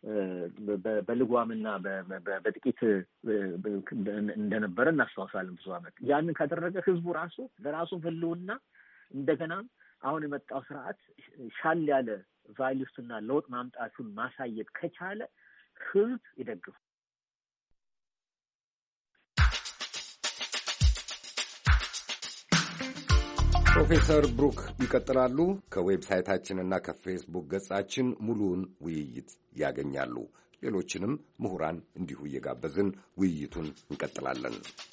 በልጓምና በጥቂት እንደነበረ እናስታውሳለን ብዙ ዓመት። ያንን ካደረገ ህዝቡ ራሱ ለራሱ ህልውና እንደገና አሁን የመጣው ስርዓት ሻል ያለ ቫልዩስና ለውጥ ማምጣቱን ማሳየት ከቻለ ህዝብ ይደግፉ። ፕሮፌሰር ብሩክ ይቀጥላሉ። ከዌብሳይታችንና ከፌስቡክ ገጻችን ሙሉውን ውይይት ያገኛሉ። ሌሎችንም ምሁራን እንዲሁ እየጋበዝን ውይይቱን እንቀጥላለን።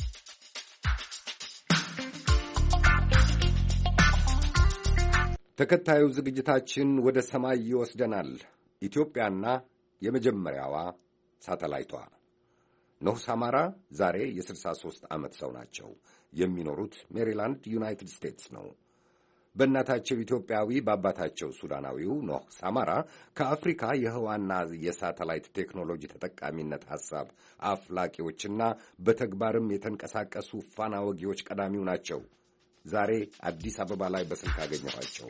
ተከታዩ ዝግጅታችን ወደ ሰማይ ይወስደናል። ኢትዮጵያና የመጀመሪያዋ ሳተላይቷ ኖህ ሳማራ ዛሬ የስልሳ ሦስት ዓመት ሰው ናቸው። የሚኖሩት ሜሪላንድ ዩናይትድ ስቴትስ ነው። በእናታቸው ኢትዮጵያዊ በአባታቸው ሱዳናዊው ኖህ ሳማራ ከአፍሪካ የህዋና የሳተላይት ቴክኖሎጂ ተጠቃሚነት ሐሳብ አፍላቂዎችና በተግባርም የተንቀሳቀሱ ፋና ወጊዎች ቀዳሚው ናቸው። ዛሬ አዲስ አበባ ላይ በስልክ አገኘኋቸው።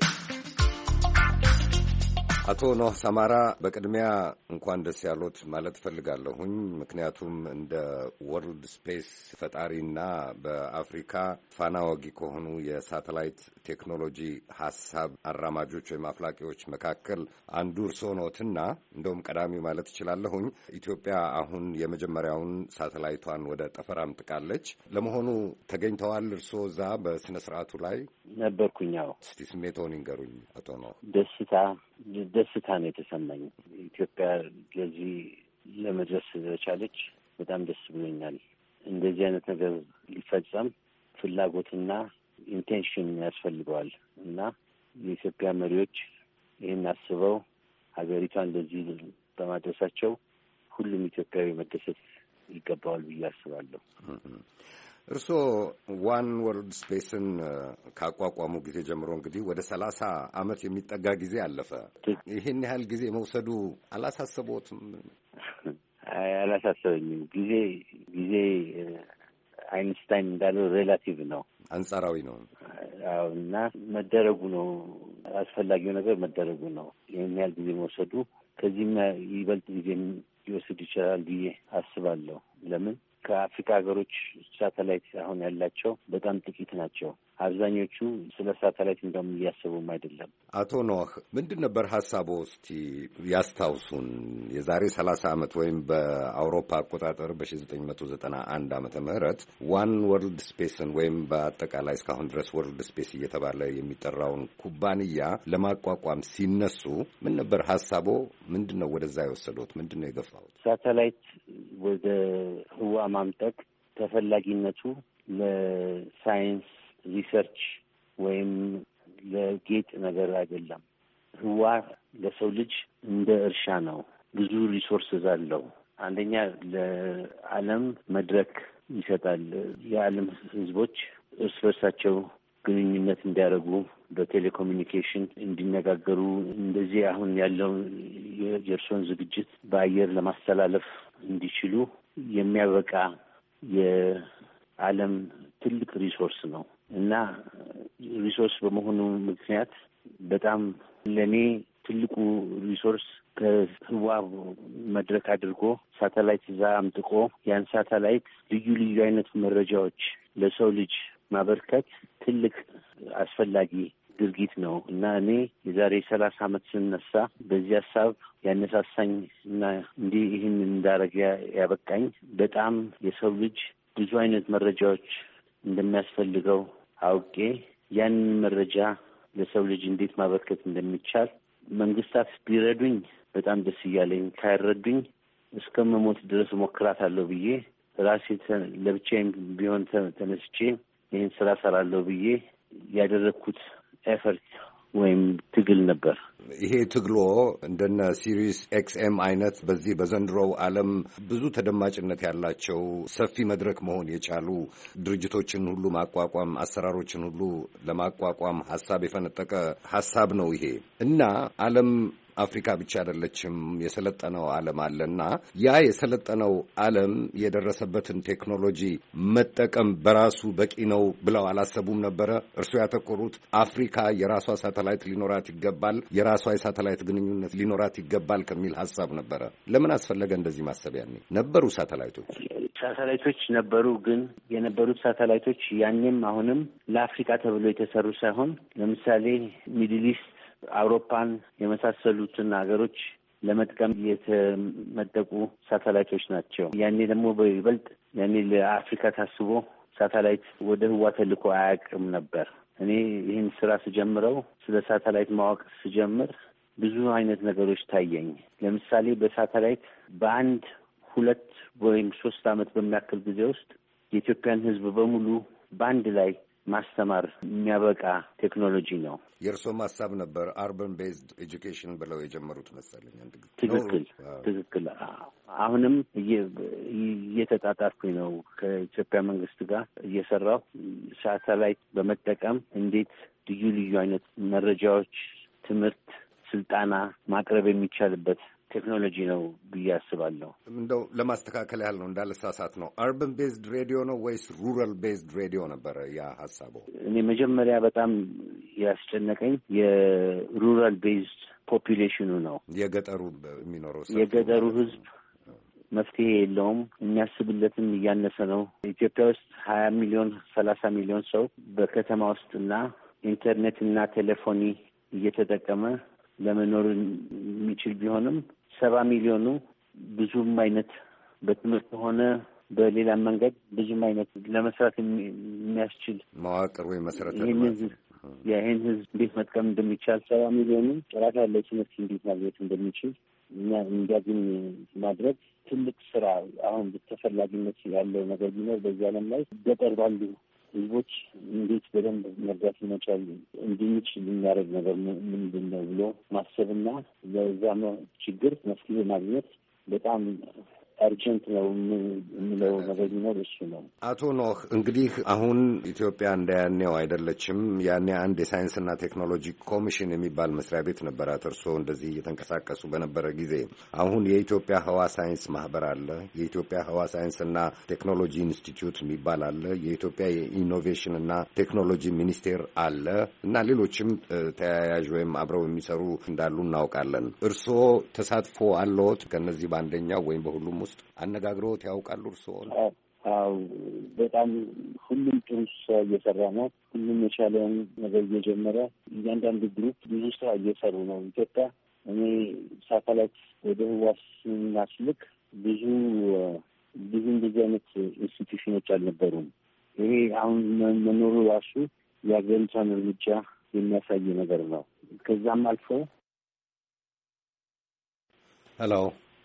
አቶ ኖህ ሳማራ በቅድሚያ እንኳን ደስ ያሎት ማለት ፈልጋለሁኝ። ምክንያቱም እንደ ወርልድ ስፔስ ፈጣሪና በአፍሪካ ፋና ወጊ ከሆኑ የሳተላይት ቴክኖሎጂ ሐሳብ አራማጆች ወይም አፍላቂዎች መካከል አንዱ እርስዎ ኖትና እንደውም ቀዳሚ ማለት እችላለሁኝ። ኢትዮጵያ አሁን የመጀመሪያውን ሳተላይቷን ወደ ጠፈር አምጥቃለች። ለመሆኑ ተገኝተዋል እርስዎ እዛ በስነ ስርዓቱ ላይ? ነበርኩኛው። እስቲ ስሜትዎን ይንገሩኝ አቶ ኖህ። ደስታ ደስታ ነው የተሰማኝ። ኢትዮጵያ ለዚህ ለመድረስ ስለቻለች በጣም ደስ ብሎኛል። እንደዚህ አይነት ነገር ሊፈጸም ፍላጎትና ኢንቴንሽን ያስፈልገዋል እና የኢትዮጵያ መሪዎች ይህን አስበው ሀገሪቷ እንደዚህ በማድረሳቸው ሁሉም ኢትዮጵያዊ መደሰት ይገባዋል ብዬ አስባለሁ። እርስዎ ዋን ወርልድ ስፔስን ካቋቋሙ ጊዜ ጀምሮ እንግዲህ ወደ ሰላሳ ዓመት የሚጠጋ ጊዜ አለፈ። ይህን ያህል ጊዜ መውሰዱ አላሳሰቦትም? አላሳሰበኝም። ጊዜ ጊዜ አይንስታይን እንዳለው ሬላቲቭ ነው፣ አንጻራዊ ነው። አዎ፣ እና መደረጉ ነው አስፈላጊው ነገር መደረጉ ነው። ይህን ያህል ጊዜ መውሰዱ ከዚህም ይበልጥ ጊዜ ሊወስድ ይችላል ብዬ አስባለሁ። ለምን ከአፍሪካ ሀገሮች ሳተላይት አሁን ያላቸው በጣም ጥቂት ናቸው። አብዛኞቹ ስለ ሳተላይት እንደውም እያሰቡም አይደለም። አቶ ኖህ ምንድን ነበር ሀሳቦ? እስቲ ያስታውሱን። የዛሬ ሰላሳ ዓመት ወይም በአውሮፓ አቆጣጠር በሺህ ዘጠኝ መቶ ዘጠና አንድ ዓመተ ምህረት ዋን ወርልድ ስፔስን ወይም በአጠቃላይ እስካሁን ድረስ ወርልድ ስፔስ እየተባለ የሚጠራውን ኩባንያ ለማቋቋም ሲነሱ ምን ነበር ሀሳቦ? ምንድን ነው ወደዛ የወሰዶት? ምንድን ነው የገፋሁት? ሳተላይት ወደ ህዋ ማምጠቅ ተፈላጊነቱ ለሳይንስ ሪሰርች ወይም ለጌጥ ነገር አይደለም። ህዋ ለሰው ልጅ እንደ እርሻ ነው። ብዙ ሪሶርስስ አለው። አንደኛ ለዓለም መድረክ ይሰጣል። የዓለም ህዝቦች እርስ በርሳቸው ግንኙነት እንዲያደርጉ፣ በቴሌኮሙኒኬሽን እንዲነጋገሩ፣ እንደዚህ አሁን ያለው የእርሶን ዝግጅት በአየር ለማስተላለፍ እንዲችሉ የሚያበቃ የዓለም ትልቅ ሪሶርስ ነው እና ሪሶርስ በመሆኑ ምክንያት በጣም ለእኔ ትልቁ ሪሶርስ ከህዋ መድረክ አድርጎ ሳተላይት እዛ አምጥቆ ያን ሳተላይት ልዩ ልዩ አይነት መረጃዎች ለሰው ልጅ ማበርከት ትልቅ አስፈላጊ ድርጊት ነው እና እኔ የዛሬ ሰላሳ ዓመት ስነሳ በዚህ ሀሳብ ያነሳሳኝ እና እንዲህ ይህን እንዳደረግ ያበቃኝ በጣም የሰው ልጅ ብዙ አይነት መረጃዎች እንደሚያስፈልገው አውቄ ያንን መረጃ ለሰው ልጅ እንዴት ማበርከት እንደሚቻል መንግስታት ቢረዱኝ በጣም ደስ እያለኝ፣ ካይረዱኝ እስከ መሞት ድረስ ሞክራታለሁ ብዬ ራሴ ለብቻዬም ቢሆን ተነስቼ ይህን ስራ ሰራለሁ ብዬ ያደረግኩት ኤፈርት ወይም ትግል ነበር። ይሄ ትግሎ እንደነ ሲሪስ ኤክስኤም አይነት በዚህ በዘንድሮው ዓለም ብዙ ተደማጭነት ያላቸው ሰፊ መድረክ መሆን የቻሉ ድርጅቶችን ሁሉ ማቋቋም፣ አሰራሮችን ሁሉ ለማቋቋም ሀሳብ የፈነጠቀ ሀሳብ ነው ይሄ እና ዓለም አፍሪካ ብቻ አይደለችም፣ የሰለጠነው ዓለም አለና ያ የሰለጠነው ዓለም የደረሰበትን ቴክኖሎጂ መጠቀም በራሱ በቂ ነው ብለው አላሰቡም ነበረ? እርሱ ያተኮሩት አፍሪካ የራሷ ሳተላይት ሊኖራት ይገባል፣ የራሷ የሳተላይት ግንኙነት ሊኖራት ይገባል ከሚል ሀሳብ ነበረ። ለምን አስፈለገ እንደዚህ ማሰብ? ያኔ ነበሩ ሳተላይቶች ሳተላይቶች ነበሩ፣ ግን የነበሩት ሳተላይቶች ያኔም አሁንም ለአፍሪካ ተብሎ የተሰሩ ሳይሆን ለምሳሌ ሚድል ኢስት አውሮፓን የመሳሰሉትን ሀገሮች ለመጥቀም የተመደቁ ሳተላይቶች ናቸው። ያኔ ደግሞ በይበልጥ ያኔ ለአፍሪካ ታስቦ ሳተላይት ወደ ህዋ ተልኮ አያውቅም ነበር። እኔ ይህን ስራ ስጀምረው ስለ ሳተላይት ማወቅ ስጀምር ብዙ አይነት ነገሮች ታየኝ። ለምሳሌ በሳተላይት በአንድ ሁለት ወይም ሶስት አመት በሚያክል ጊዜ ውስጥ የኢትዮጵያን ህዝብ በሙሉ በአንድ ላይ ማስተማር የሚያበቃ ቴክኖሎጂ ነው። የእርሶም ሀሳብ ነበር አርበን ቤዝድ ኤጁኬሽን ብለው የጀመሩት መሰለኝ አንድ ጊዜ። ትክክል ትክክል። አሁንም እየተጣጣርኩኝ ነው ከኢትዮጵያ መንግስት ጋር እየሰራሁ ሳተላይት በመጠቀም እንዴት ልዩ ልዩ አይነት መረጃዎች፣ ትምህርት፣ ስልጠና ማቅረብ የሚቻልበት ቴክኖሎጂ ነው ብዬ አስባለሁ። እንደው ለማስተካከል ያህል ነው እንዳልሳሳት ነው አርበን ቤዝድ ሬዲዮ ነው ወይስ ሩራል ቤዝድ ሬዲዮ ነበረ ያ ሀሳቡ? እኔ መጀመሪያ በጣም ያስጨነቀኝ የሩራል ቤዝድ ፖፑሌሽኑ ነው። የገጠሩ የሚኖረው የገጠሩ ህዝብ መፍትሄ የለውም፣ የሚያስብለትም እያነሰ ነው። ኢትዮጵያ ውስጥ ሀያ ሚሊዮን ሰላሳ ሚሊዮን ሰው በከተማ ውስጥና ኢንተርኔት እና ቴሌፎኒ እየተጠቀመ ለመኖር የሚችል ቢሆንም ሰባ ሚሊዮኑ ብዙም አይነት በትምህርት ሆነ በሌላ መንገድ ብዙም አይነት ለመስራት የሚያስችል መዋቅር ወይ መሰረተ ልማት ይህን ህዝብ እንዴት መጥቀም እንደሚቻል ሰባ ሚሊዮኑ ጥራት ያለው ትምህርት እንዴት ማግኘት እንደሚችል እኛ እንዲያገኝ ማድረግ ትልቅ ስራ። አሁን ተፈላጊነት ያለው ነገር ቢኖር በዚህ ዓለም ላይ ገጠር ባሉ ህዝቦች እንዴት በደንብ መርዳት መቻል እንድንችል የሚያደርግ ነገር ምንድን ነው ብሎ ማሰብና ለዛ ችግር መፍትሄ ማግኘት በጣም አርጀንት ነው የሚለው ነገር ቢኖር እሱ ነው። አቶ ኖህ እንግዲህ አሁን ኢትዮጵያ እንደ ያኔው አይደለችም። ያኔ አንድ የሳይንስና ቴክኖሎጂ ኮሚሽን የሚባል መስሪያ ቤት ነበራት እርስዎ እንደዚህ እየተንቀሳቀሱ በነበረ ጊዜ። አሁን የኢትዮጵያ ህዋ ሳይንስ ማህበር አለ፣ የኢትዮጵያ ህዋ ሳይንስና ቴክኖሎጂ ኢንስቲትዩት የሚባል አለ፣ የኢትዮጵያ የኢኖቬሽንና ቴክኖሎጂ ሚኒስቴር አለ እና ሌሎችም ተያያዥ ወይም አብረው የሚሰሩ እንዳሉ እናውቃለን። እርስዎ ተሳትፎ አለዎት ከነዚህ በአንደኛው ወይም በሁሉም ውስጥ አነጋግሮት ያውቃሉ? እርስዎ? አዎ፣ በጣም ሁሉም ጥሩ ስራ እየሰራ ነው። ሁሉም የቻለውን ነገር እየጀመረ እያንዳንዱ ግሩፕ ብዙ ስራ እየሰሩ ነው። ኢትዮጵያ እኔ ሳተላይት ወደ ህዋ ስናስልክ ብዙ ብዙ እንደዚህ አይነት ኢንስቲትዩሽኖች አልነበሩም። ይሄ አሁን መኖሩ ራሱ የአገሪቷን እርምጃ የሚያሳይ ነገር ነው። ከዛም አልፎ ሄሎ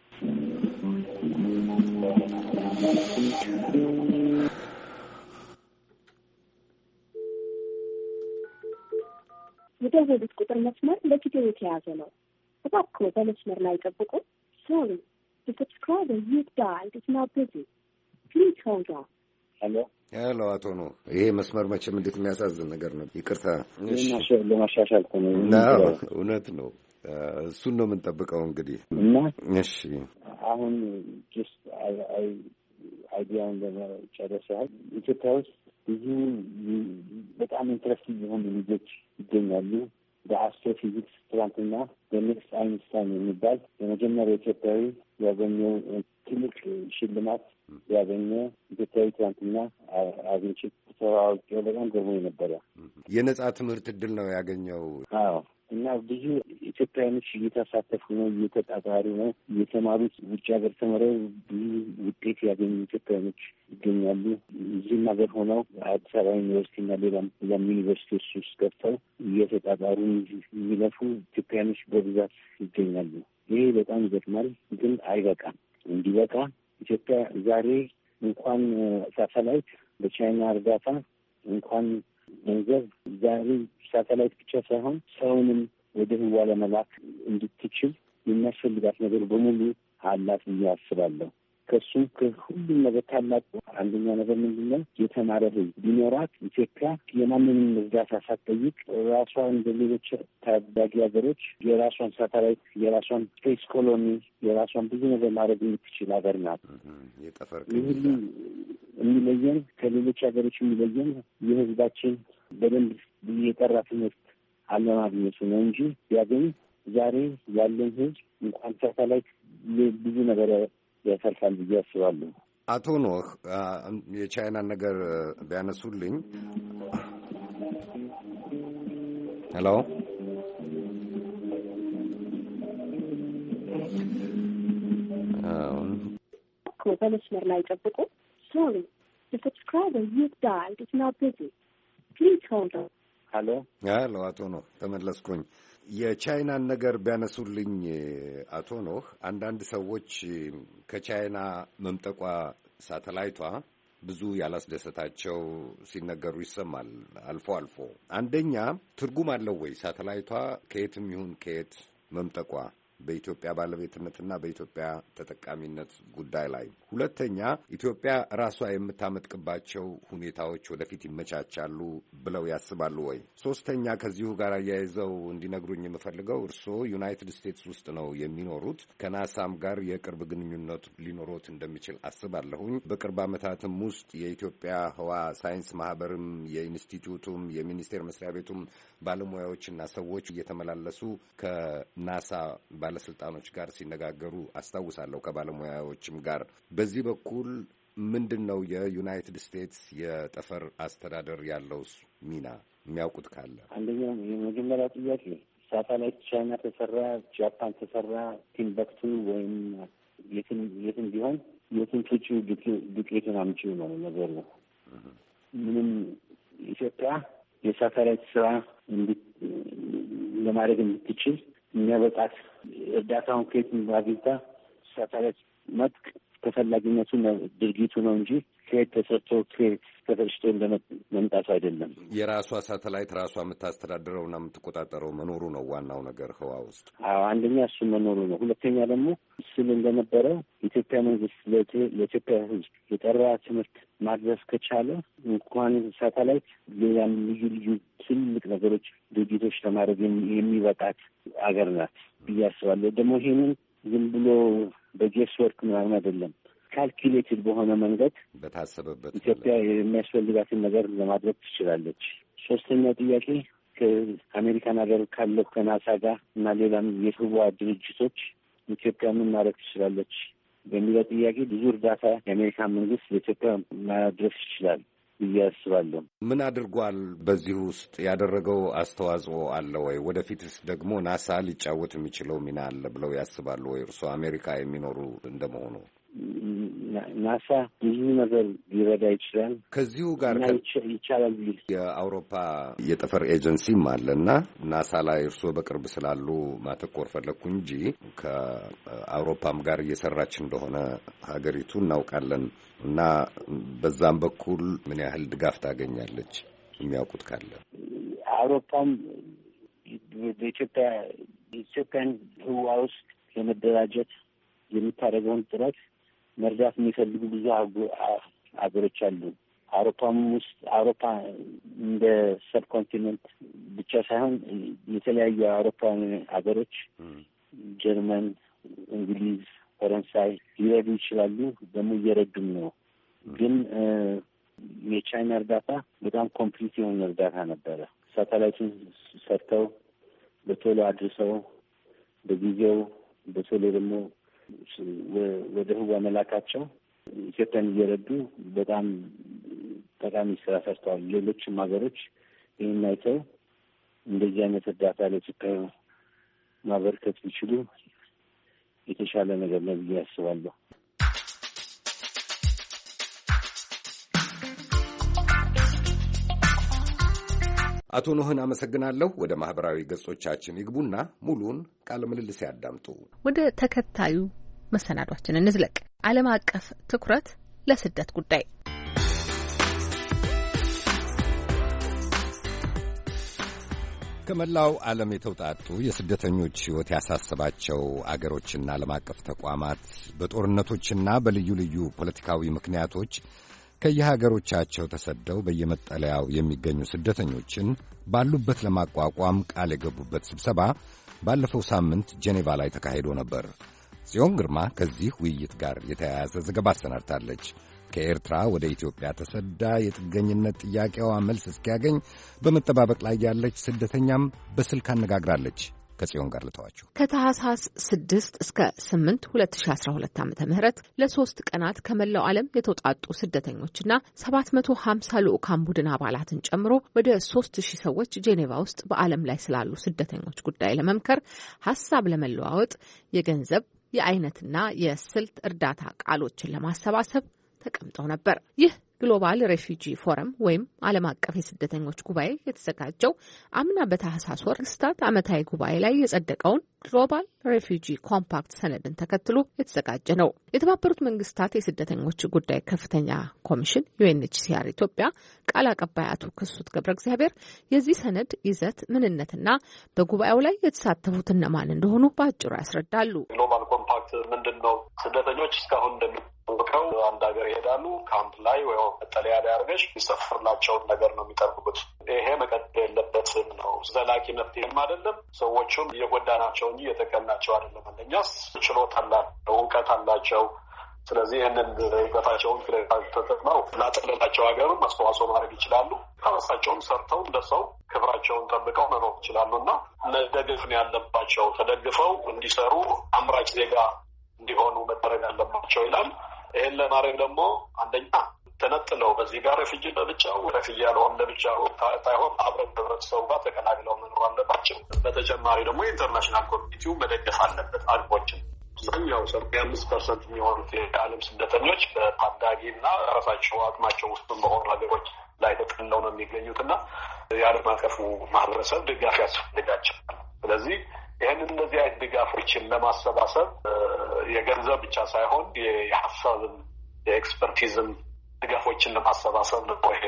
የደወሉት ቁጥር መስመር ለጊዜው የተያዘ ነው። እባክዎ በመስመር ላይ ጠብቁ። ሶሪ the subscriber you've dialed is now busy. Please hold on. ሄሎ ሄሎ አቶ ነው። ይሄ መስመር መቼም እንዴት የሚያሳዝን ነገር ነው። ይቅርታ ለማሻሻል እኮ ነው። እውነት ነው። እሱን ነው የምንጠብቀው እንግዲህ እና እሺ አሁን ጀስት አይ አይዲያውን ለመጨረስ ያህል ኢትዮጵያ ውስጥ ብዙ በጣም ኢንትረስቲንግ የሆኑ ልጆች ይገኛሉ። በአስትሮፊዚክስ ትናንትና በኔክስት አይንስታይን የሚባል የመጀመሪያ ኢትዮጵያዊ ያገኘው ትልቅ ሽልማት ያገኘ ኢትዮጵያዊ ትናንትና አግኝቼ ተዋውቄው በጣም ገርሞኝ ነበረ። የነጻ ትምህርት እድል ነው ያገኘው። አዎ እና ብዙ ኢትዮጵያውያኖች እየተሳተፉ ነው፣ እየተጣጣሩ ነው። የተማሩት ውጭ ሀገር ተምረው ብዙ ውጤት ያገኙ ኢትዮጵያውያኖች ይገኛሉ። እዚህም ሀገር ሆነው አዲስ አበባ ዩኒቨርሲቲና ሌላም ሌላም ዩኒቨርሲቲዎች ውስጥ ገብተው እየተጣጣሩ የሚለፉ ኢትዮጵያውያኖች በብዛት ይገኛሉ። ይሄ በጣም ይገርማል፣ ግን አይበቃም። እንዲበቃ ኢትዮጵያ ዛሬ እንኳን ሳተላይት በቻይና እርዳታ እንኳን ገንዘብ ዛሬ ሳተላይት ብቻ ሳይሆን ሰውንም ወደ ህዋ ለመላክ እንድትችል የሚያስፈልጋት ነገር በሙሉ አላት ብዬ አስባለሁ። ከሱም ከሁሉም ነገር ታላቁ አንደኛ ነገር ምንድን ነው? የተማረ ህዝብ ቢኖራት ኢትዮጵያ የማንንም እርዳታ ሳትጠይቅ ራሷን እንደ ሌሎች ታዳጊ ሀገሮች የራሷን ሳተላይት፣ የራሷን ስፔስ ኮሎኒ፣ የራሷን ብዙ ነገር ማድረግ የምትችል ሀገር ናት። ይህ ሁሉ የሚለየን ከሌሎች ሀገሮች የሚለየን የህዝባችን በደንብ የጠራ ትምህርት አለማግኘቱ ነው እንጂ ቢያገኝ ዛሬ ያለን ህዝብ እንኳን ሳተላይት ብዙ ነገር ያፈልፋል ብዬ አስባለሁ። አቶ ኖህ የቻይናን ነገር ቢያነሱልኝ። ሄሎ እኮ በመስመር ላይ ጠብቁ። ሶሪ the subscriber you've dialed is not busy. Please hold on. ሄሎ ሄሎ አቶ ኖህ ተመለስኩኝ። የቻይናን ነገር ቢያነሱልኝ አቶ ኖህ። አንዳንድ ሰዎች ከቻይና መምጠቋ ሳተላይቷ ብዙ ያላስደሰታቸው ሲነገሩ ይሰማል አልፎ አልፎ። አንደኛ ትርጉም አለው ወይ ሳተላይቷ ከየትም ይሁን ከየት መምጠቋ በኢትዮጵያ ባለቤትነትና በኢትዮጵያ ተጠቃሚነት ጉዳይ ላይ? ሁለተኛ ኢትዮጵያ ራሷ የምታመጥቅባቸው ሁኔታዎች ወደፊት ይመቻቻሉ ብለው ያስባሉ ወይ? ሶስተኛ ከዚሁ ጋር አያይዘው እንዲነግሩኝ የምፈልገው እርስዎ ዩናይትድ ስቴትስ ውስጥ ነው የሚኖሩት። ከናሳም ጋር የቅርብ ግንኙነት ሊኖሮት እንደሚችል አስባለሁኝ። በቅርብ ዓመታትም ውስጥ የኢትዮጵያ ህዋ ሳይንስ ማህበርም የኢንስቲትዩቱም የሚኒስቴር መስሪያ ቤቱም ባለሙያዎችና ሰዎች እየተመላለሱ ከናሳ ባለስልጣኖች ጋር ሲነጋገሩ አስታውሳለሁ፣ ከባለሙያዎችም ጋር። በዚህ በኩል ምንድን ነው የዩናይትድ ስቴትስ የጠፈር አስተዳደር ያለው ሚና የሚያውቁት ካለ? አንደኛው የመጀመሪያ ጥያቄ ሳተላይት ቻይና ተሰራ፣ ጃፓን ተሰራ፣ ቲምበክቱ ወይም የትን የትን ቢሆን የትን ፍጩ ዱቄቱን አምጪው ነው ነገሩ። ምንም ኢትዮጵያ የሳተላይት ስራ ለማድረግ እንድትችል የሚያበቃት እርዳታውን ከየት አግኝታ ሳተላይት መጥቅ ተፈላጊነቱ ድርጊቱ ነው እንጂ ከየት ተሰጥቶ ከየት ተፈጭቶ እንደመምጣቱ አይደለም። የራሷ ሳተላይት ራሷ የምታስተዳድረውና የምትቆጣጠረው መኖሩ ነው ዋናው ነገር ህዋ ውስጥ። አዎ አንደኛ እሱ መኖሩ ነው። ሁለተኛ ደግሞ ስል እንደነበረው የኢትዮጵያ መንግስት ለኢትዮጵያ ህዝብ የጠራ ትምህርት ማድረስ ከቻለ እንኳን ሳተላይት ሌላም ልዩ ልዩ ትልቅ ነገሮች ድርጊቶች ለማድረግ የሚበቃት አገር ናት ብዬ አስባለሁ። ደግሞ ይሄንን ዝም ብሎ በጌስ ወርክ ምናምን አይደለም፣ ካልኩሌትድ በሆነ መንገድ በታሰበበት ኢትዮጵያ የሚያስፈልጋትን ነገር ለማድረግ ትችላለች። ሶስተኛው ጥያቄ ከአሜሪካን ሀገር ካለው ከናሳ ጋር እና ሌላም የህዋ ድርጅቶች ኢትዮጵያ ምን ማድረግ ትችላለች በሚለው ጥያቄ ብዙ እርዳታ የአሜሪካን መንግስት ለኢትዮጵያ ማድረስ ይችላል ብዬ አስባለሁ። ምን አድርጓል? በዚህ ውስጥ ያደረገው አስተዋጽኦ አለ ወይ? ወደፊትስ ደግሞ ናሳ ሊጫወት የሚችለው ሚና አለ ብለው ያስባሉ ወይ እርሶ አሜሪካ የሚኖሩ እንደመሆኑ? ናሳ ብዙ ነገር ሊረዳ ይችላል። ከዚሁ ጋር ይቻላል ቢል የአውሮፓ የጠፈር ኤጀንሲም አለ እና ናሳ ላይ እርስዎ በቅርብ ስላሉ ማተኮር ፈለግኩ እንጂ ከአውሮፓም ጋር እየሰራች እንደሆነ ሀገሪቱ እናውቃለን እና በዛም በኩል ምን ያህል ድጋፍ ታገኛለች የሚያውቁት ካለ? አውሮፓም በኢትዮጵያ ኢትዮጵያን ህዋ ውስጥ ለመደራጀት የምታደርገውን ጥረት መርዳት የሚፈልጉ ብዙ ሀገሮች አሉ። አውሮፓም ውስጥ አውሮፓ እንደ ሰብ ኮንቲኔንት ብቻ ሳይሆን የተለያዩ የአውሮፓን ሀገሮች ጀርመን፣ እንግሊዝ፣ ፈረንሳይ ሊረዱ ይችላሉ። ደግሞ እየረዱም ነው። ግን የቻይና እርዳታ በጣም ኮምፕሊት የሆነ እርዳታ ነበረ። ሳተላይቱን ሰርተው በቶሎ አድርሰው በጊዜው በቶሎ ደግሞ ወደ ህዋ መላካቸው ኢትዮጵያን እየረዱ በጣም ጠቃሚ ስራ ሰርተዋል። ሌሎችም ሀገሮች ይህን አይተው እንደዚህ አይነት እርዳታ ለኢትዮጵያ ማበርከት ቢችሉ የተሻለ ነገር ነው ብዬ አስባለሁ። አቶ ኖህን አመሰግናለሁ። ወደ ማህበራዊ ገጾቻችን ይግቡና ሙሉን ቃለ ምልልስ ያዳምጡ። ወደ ተከታዩ መሰናዷችን እንዝለቅ። ዓለም አቀፍ ትኩረት ለስደት ጉዳይ። ከመላው ዓለም የተውጣጡ የስደተኞች ሕይወት ያሳሰባቸው አገሮችና ዓለም አቀፍ ተቋማት በጦርነቶችና በልዩ ልዩ ፖለቲካዊ ምክንያቶች ከየሀገሮቻቸው ተሰደው በየመጠለያው የሚገኙ ስደተኞችን ባሉበት ለማቋቋም ቃል የገቡበት ስብሰባ ባለፈው ሳምንት ጄኔቫ ላይ ተካሂዶ ነበር። ጽዮን ግርማ ከዚህ ውይይት ጋር የተያያዘ ዘገባ አሰናድታለች። ከኤርትራ ወደ ኢትዮጵያ ተሰዳ የጥገኝነት ጥያቄዋ መልስ እስኪያገኝ በመጠባበቅ ላይ ያለች ስደተኛም በስልክ አነጋግራለች። ከጽዮን ጋር ልተዋችሁ። ከታህሳስ ስድስት እስከ ስምንት ሁለት ሺ አስራ ሁለት ዓመተ ምህረት ለሶስት ቀናት ከመላው ዓለም የተውጣጡ ስደተኞችና ሰባት መቶ ሀምሳ ልዑካን ቡድን አባላትን ጨምሮ ወደ ሶስት ሺህ ሰዎች ጄኔቫ ውስጥ በዓለም ላይ ስላሉ ስደተኞች ጉዳይ ለመምከር፣ ሀሳብ ለመለዋወጥ፣ የገንዘብ የአይነትና የስልት እርዳታ ቃሎችን ለማሰባሰብ ተቀምጠው ነበር። ይህ ግሎባል ሬፊጂ ፎረም ወይም ዓለም አቀፍ የስደተኞች ጉባኤ የተዘጋጀው አምና በታህሳስ ወር መንግስታት ዓመታዊ ጉባኤ ላይ የጸደቀውን ግሎባል ሬፊጂ ኮምፓክት ሰነድን ተከትሎ የተዘጋጀ ነው። የተባበሩት መንግስታት የስደተኞች ጉዳይ ከፍተኛ ኮሚሽን ዩኤንኤችሲአር ኢትዮጵያ ቃል አቀባይ አቶ ክሱት ገብረ እግዚአብሔር የዚህ ሰነድ ይዘት ምንነትና በጉባኤው ላይ የተሳተፉት እነማን እንደሆኑ በአጭሩ ያስረዳሉ። ግሎባል ኮምፓክት ምንድን ነው? ስደተኞች እስካሁን እንደሚጠብቀው አንድ ሀገር ይሄዳሉ። ካምፕ ላይ ወይ መጠለያ ላይ አድርገሽ የሚሰፍርላቸውን ነገር ነው የሚጠብቁት። ይሄ መቀጠል የለበትም ነው። ዘላቂ መፍትሄም አይደለም። ሰዎቹም እየጎዳናቸው እንጂ እየጠቀምናቸው አይደለም። አንደኛስ ችሎታ አላቸው፣ እውቀት አላቸው። ስለዚህ ይህንን እውቀታቸውን ተጠቅመው ላጠለላቸው ሀገርም አስተዋጽኦ ማድረግ ይችላሉ። ራሳቸውን ሰርተው እንደ ሰው ክብራቸውን ጠብቀው መኖር ይችላሉ እና መደገፍ ነው ያለባቸው። ተደግፈው እንዲሰሩ አምራች ዜጋ እንዲሆኑ መደረግ አለባቸው ይላል። ይህን ለማድረግ ደግሞ አንደኛ ተነጥለው በዚህ ጋር ረፍጂ ለብቻው ረፍጂ ያልሆን ለብቻው ታይሆን አብረን ህብረተሰቡ ጋር ተቀላቅለው መኖር አለባቸው። በተጨማሪ ደግሞ የኢንተርናሽናል ኮሚኒቲው መደገፍ አለበት። አልቦችን አብዛኛው ሰማንያ አምስት ፐርሰንት የሚሆኑት የዓለም ስደተኞች በታዳጊና ራሳቸው አቅማቸው ውስጥ በሆኑ ሀገሮች ላይ ተጠልለው ነው የሚገኙት እና የዓለም አቀፉ ማህበረሰብ ድጋፍ ያስፈልጋቸዋል። ስለዚህ ይህንን እነዚህ አይነት ድጋፎችን ለማሰባሰብ የገንዘብ ብቻ ሳይሆን የሀሳብም የኤክስፐርቲዝም ድጋፎችን ለማሰባሰብ ነው ይሄ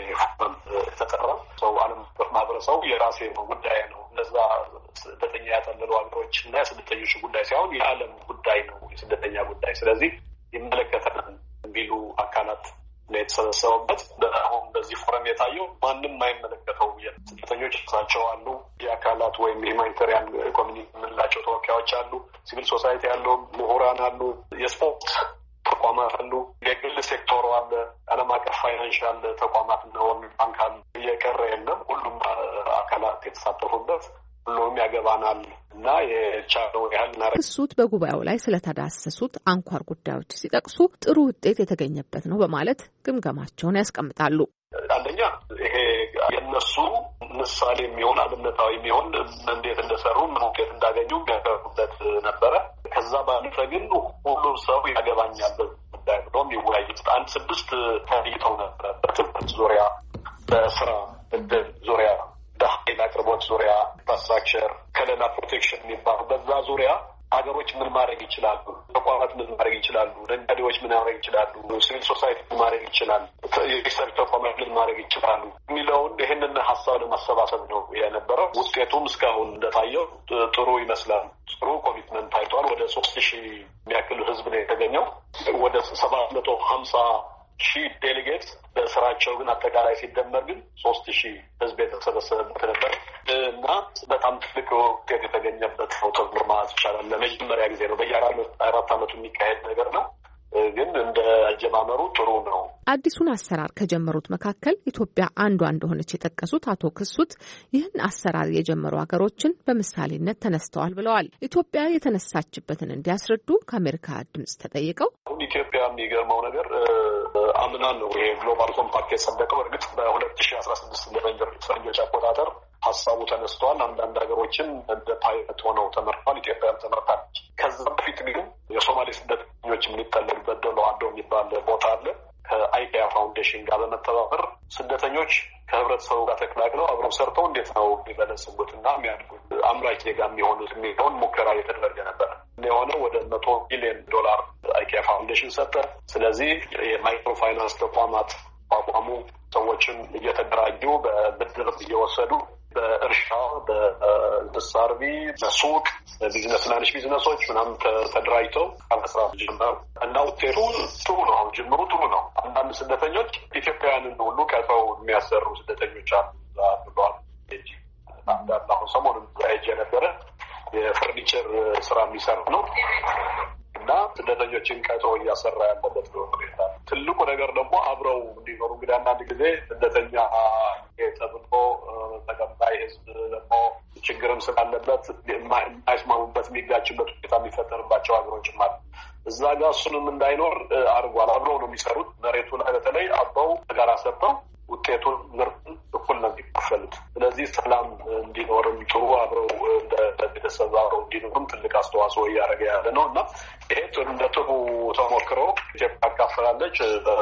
የተጠራ። ሰው ዓለም አቀፍ ማህበረሰቡ የራሴ ጉዳይ ነው። እነዛ ስደተኛ ያጠለሉ ሀገሮች እና የስደተኞች ጉዳይ ሳይሆን የዓለም ጉዳይ ነው የስደተኛ ጉዳይ። ስለዚህ ይመለከተናል የሚሉ አካላት ነው የተሰበሰቡበት። አሁን በዚህ ፎረም የታየው ማንም የማይመለከተው ስደተኞች ራሳቸው አሉ። የአካላት ወይም የሁማኒታሪያን ኮሚኒቲ የምንላቸው ተወካዮች አሉ። ሲቪል ሶሳይቲ ያለው ምሁራን አሉ። የስፖርት ተቋማት አሉ። የግል ሴክተሩ አለ። ዓለም አቀፍ ፋይናንሻል ተቋማት ነው ባንክ አለ። እየቀረ የለም። ሁሉም አካላት የተሳተፉበት ሁሉም ያገባናል እና የቻለው ያህል ናረ ክሱት በጉባኤው ላይ ስለተዳሰሱት አንኳር ጉዳዮች ሲጠቅሱ ጥሩ ውጤት የተገኘበት ነው በማለት ግምገማቸውን ያስቀምጣሉ። አንደኛ ይሄ የነሱ ምሳሌ የሚሆን አብነታዊ የሚሆን እንዴት እንደሰሩ ምን ውጤት እንዳገኙ ያቀርቡበት ነበረ። ከዛ ባለፈ ግን ሁሉም ሰው ያገባኛል ጉዳይ ብሎ የሚወያዩት አንድ ስድስት ተይተው ነበረ። በትምህርት ዙሪያ፣ በስራ እድል ዙሪያ፣ በኃይል አቅርቦት ዙሪያ፣ ኢንፍራስትራክቸር፣ ከለላ ፕሮቴክሽን የሚባሉ በዛ ዙሪያ ሀገሮች ምን ማድረግ ይችላሉ፣ ተቋማት ምን ማድረግ ይችላሉ፣ ነጋዴዎች ምን ማድረግ ይችላሉ፣ ሲቪል ሶሳይቲ ምን ማድረግ ይችላል፣ የሪሰርች ተቋማት ምን ማድረግ ይችላሉ የሚለውን ይህንን ሀሳብ ለማሰባሰብ ነው የነበረው። ውጤቱም እስካሁን እንደታየው ጥሩ ይመስላል። ጥሩ ኮሚትመንት ታይቷል። ወደ ሶስት ሺህ የሚያክል ህዝብ ነው የተገኘው። ወደ ሰባት መቶ ሀምሳ ሺህ ዴሊጌትስ በስራቸው ግን አጠቃላይ ሲደመር ግን ሶስት ሺህ ህዝብ የተሰበሰበበት ነበር እና በጣም ትልቅ ውጤት የተገኘበት ነው ተብሎ ማለት ይቻላል። ለመጀመሪያ ጊዜ ነው። በየአራት አመቱ የሚካሄድ ነገር ነው፣ ግን እንደ አጀማመሩ ጥሩ ነው። አዲሱን አሰራር ከጀመሩት መካከል ኢትዮጵያ አንዷ እንደሆነች የጠቀሱት አቶ ክሱት ይህን አሰራር የጀመሩ ሀገሮችን በምሳሌነት ተነስተዋል ብለዋል። ኢትዮጵያ የተነሳችበትን እንዲያስረዱ ከአሜሪካ ድምጽ ተጠይቀው አሁን ኢትዮጵያ የሚገርመው ነገር አምና ነው ይሄ ግሎባል ኮምፓክት የጸደቀው። እርግጥ በሁለት ሺህ አስራ ስድስት እንደ ፈረንጆች አቆጣጠር ሀሳቡ ተነስተዋል። አንዳንድ ሀገሮችን እንደ ፓይለት ሆነው ተመርቷል። ኢትዮጵያም ተመርታለች። ከዛ በፊት ግን የሶማሌ ስደተኞች የሚጠለሉበት ዶሎ አዶ የሚባል ቦታ አለ። ከአይኪያ ፋውንዴሽን ጋር በመተባበር ስደተኞች ከህብረተሰቡ ጋር ተቀላቅለው አብረው ሰርተው እንዴት ነው የሚበለጽጉትና የሚያድጉት አምራች ዜጋ የሚሆኑት የሚሆን ሙከራ እየተደረገ ነበር። የሆነ ወደ መቶ ቢሊዮን ዶላር አይኪያ ፋውንዴሽን ሰጠ። ስለዚህ የማይክሮ ፋይናንስ ተቋማት አቋሙ ሰዎችን እየተደራጁ በብድር እየወሰዱ በእርሻ በኢንዱስትሪ በሱቅ ቢዝነስ ትናንሽ ቢዝነሶች ምናምን ተደራጅተው መስራት ጀመሩ እና ውጤቱ ጥሩ ነው። አሁን ጅምሩ ጥሩ ነው። አንዳንድ ስደተኞች ኢትዮጵያውያንን ሁሉ ቀጥረው የሚያሰሩ ስደተኞች አሉ ብለዋል። አንዳንድ አሁን ሰሞኑን ሄጄ ነበረ የፈርኒቸር ስራ የሚሰራ ነው እና ስደተኞችን ቀጥሮ እያሰራ ያለበት ሁኔታ። ትልቁ ነገር ደግሞ አብረው እንዲኖሩ እንግዲህ አንዳንድ ጊዜ ስደተኛ ተብሎ ተቀባይ ህዝብ ደግሞ ችግርም ስላለበት የማይስማሙበት የሚጋጭበት ሁኔታ የሚፈጠርባቸው ሀገሮችም አሉ። እዛ ጋር እሱንም እንዳይኖር አድርጓል። አብረው ነው የሚሰሩት። መሬቱ ላይ በተለይ አብረው ጋር ሰርተው ውጤቱን ምርቱን እኩል ነው የሚከፈሉት። ስለዚህ ሰላም እንዲኖርም ጥሩ አብረው ቤተሰብ አብረው እንዲኖርም ትልቅ አስተዋጽኦ እያደረገ ያለ ነው እና ይሄ እንደ ጥሩ ተሞክሮ ኢትዮጵያ አካፈላለች።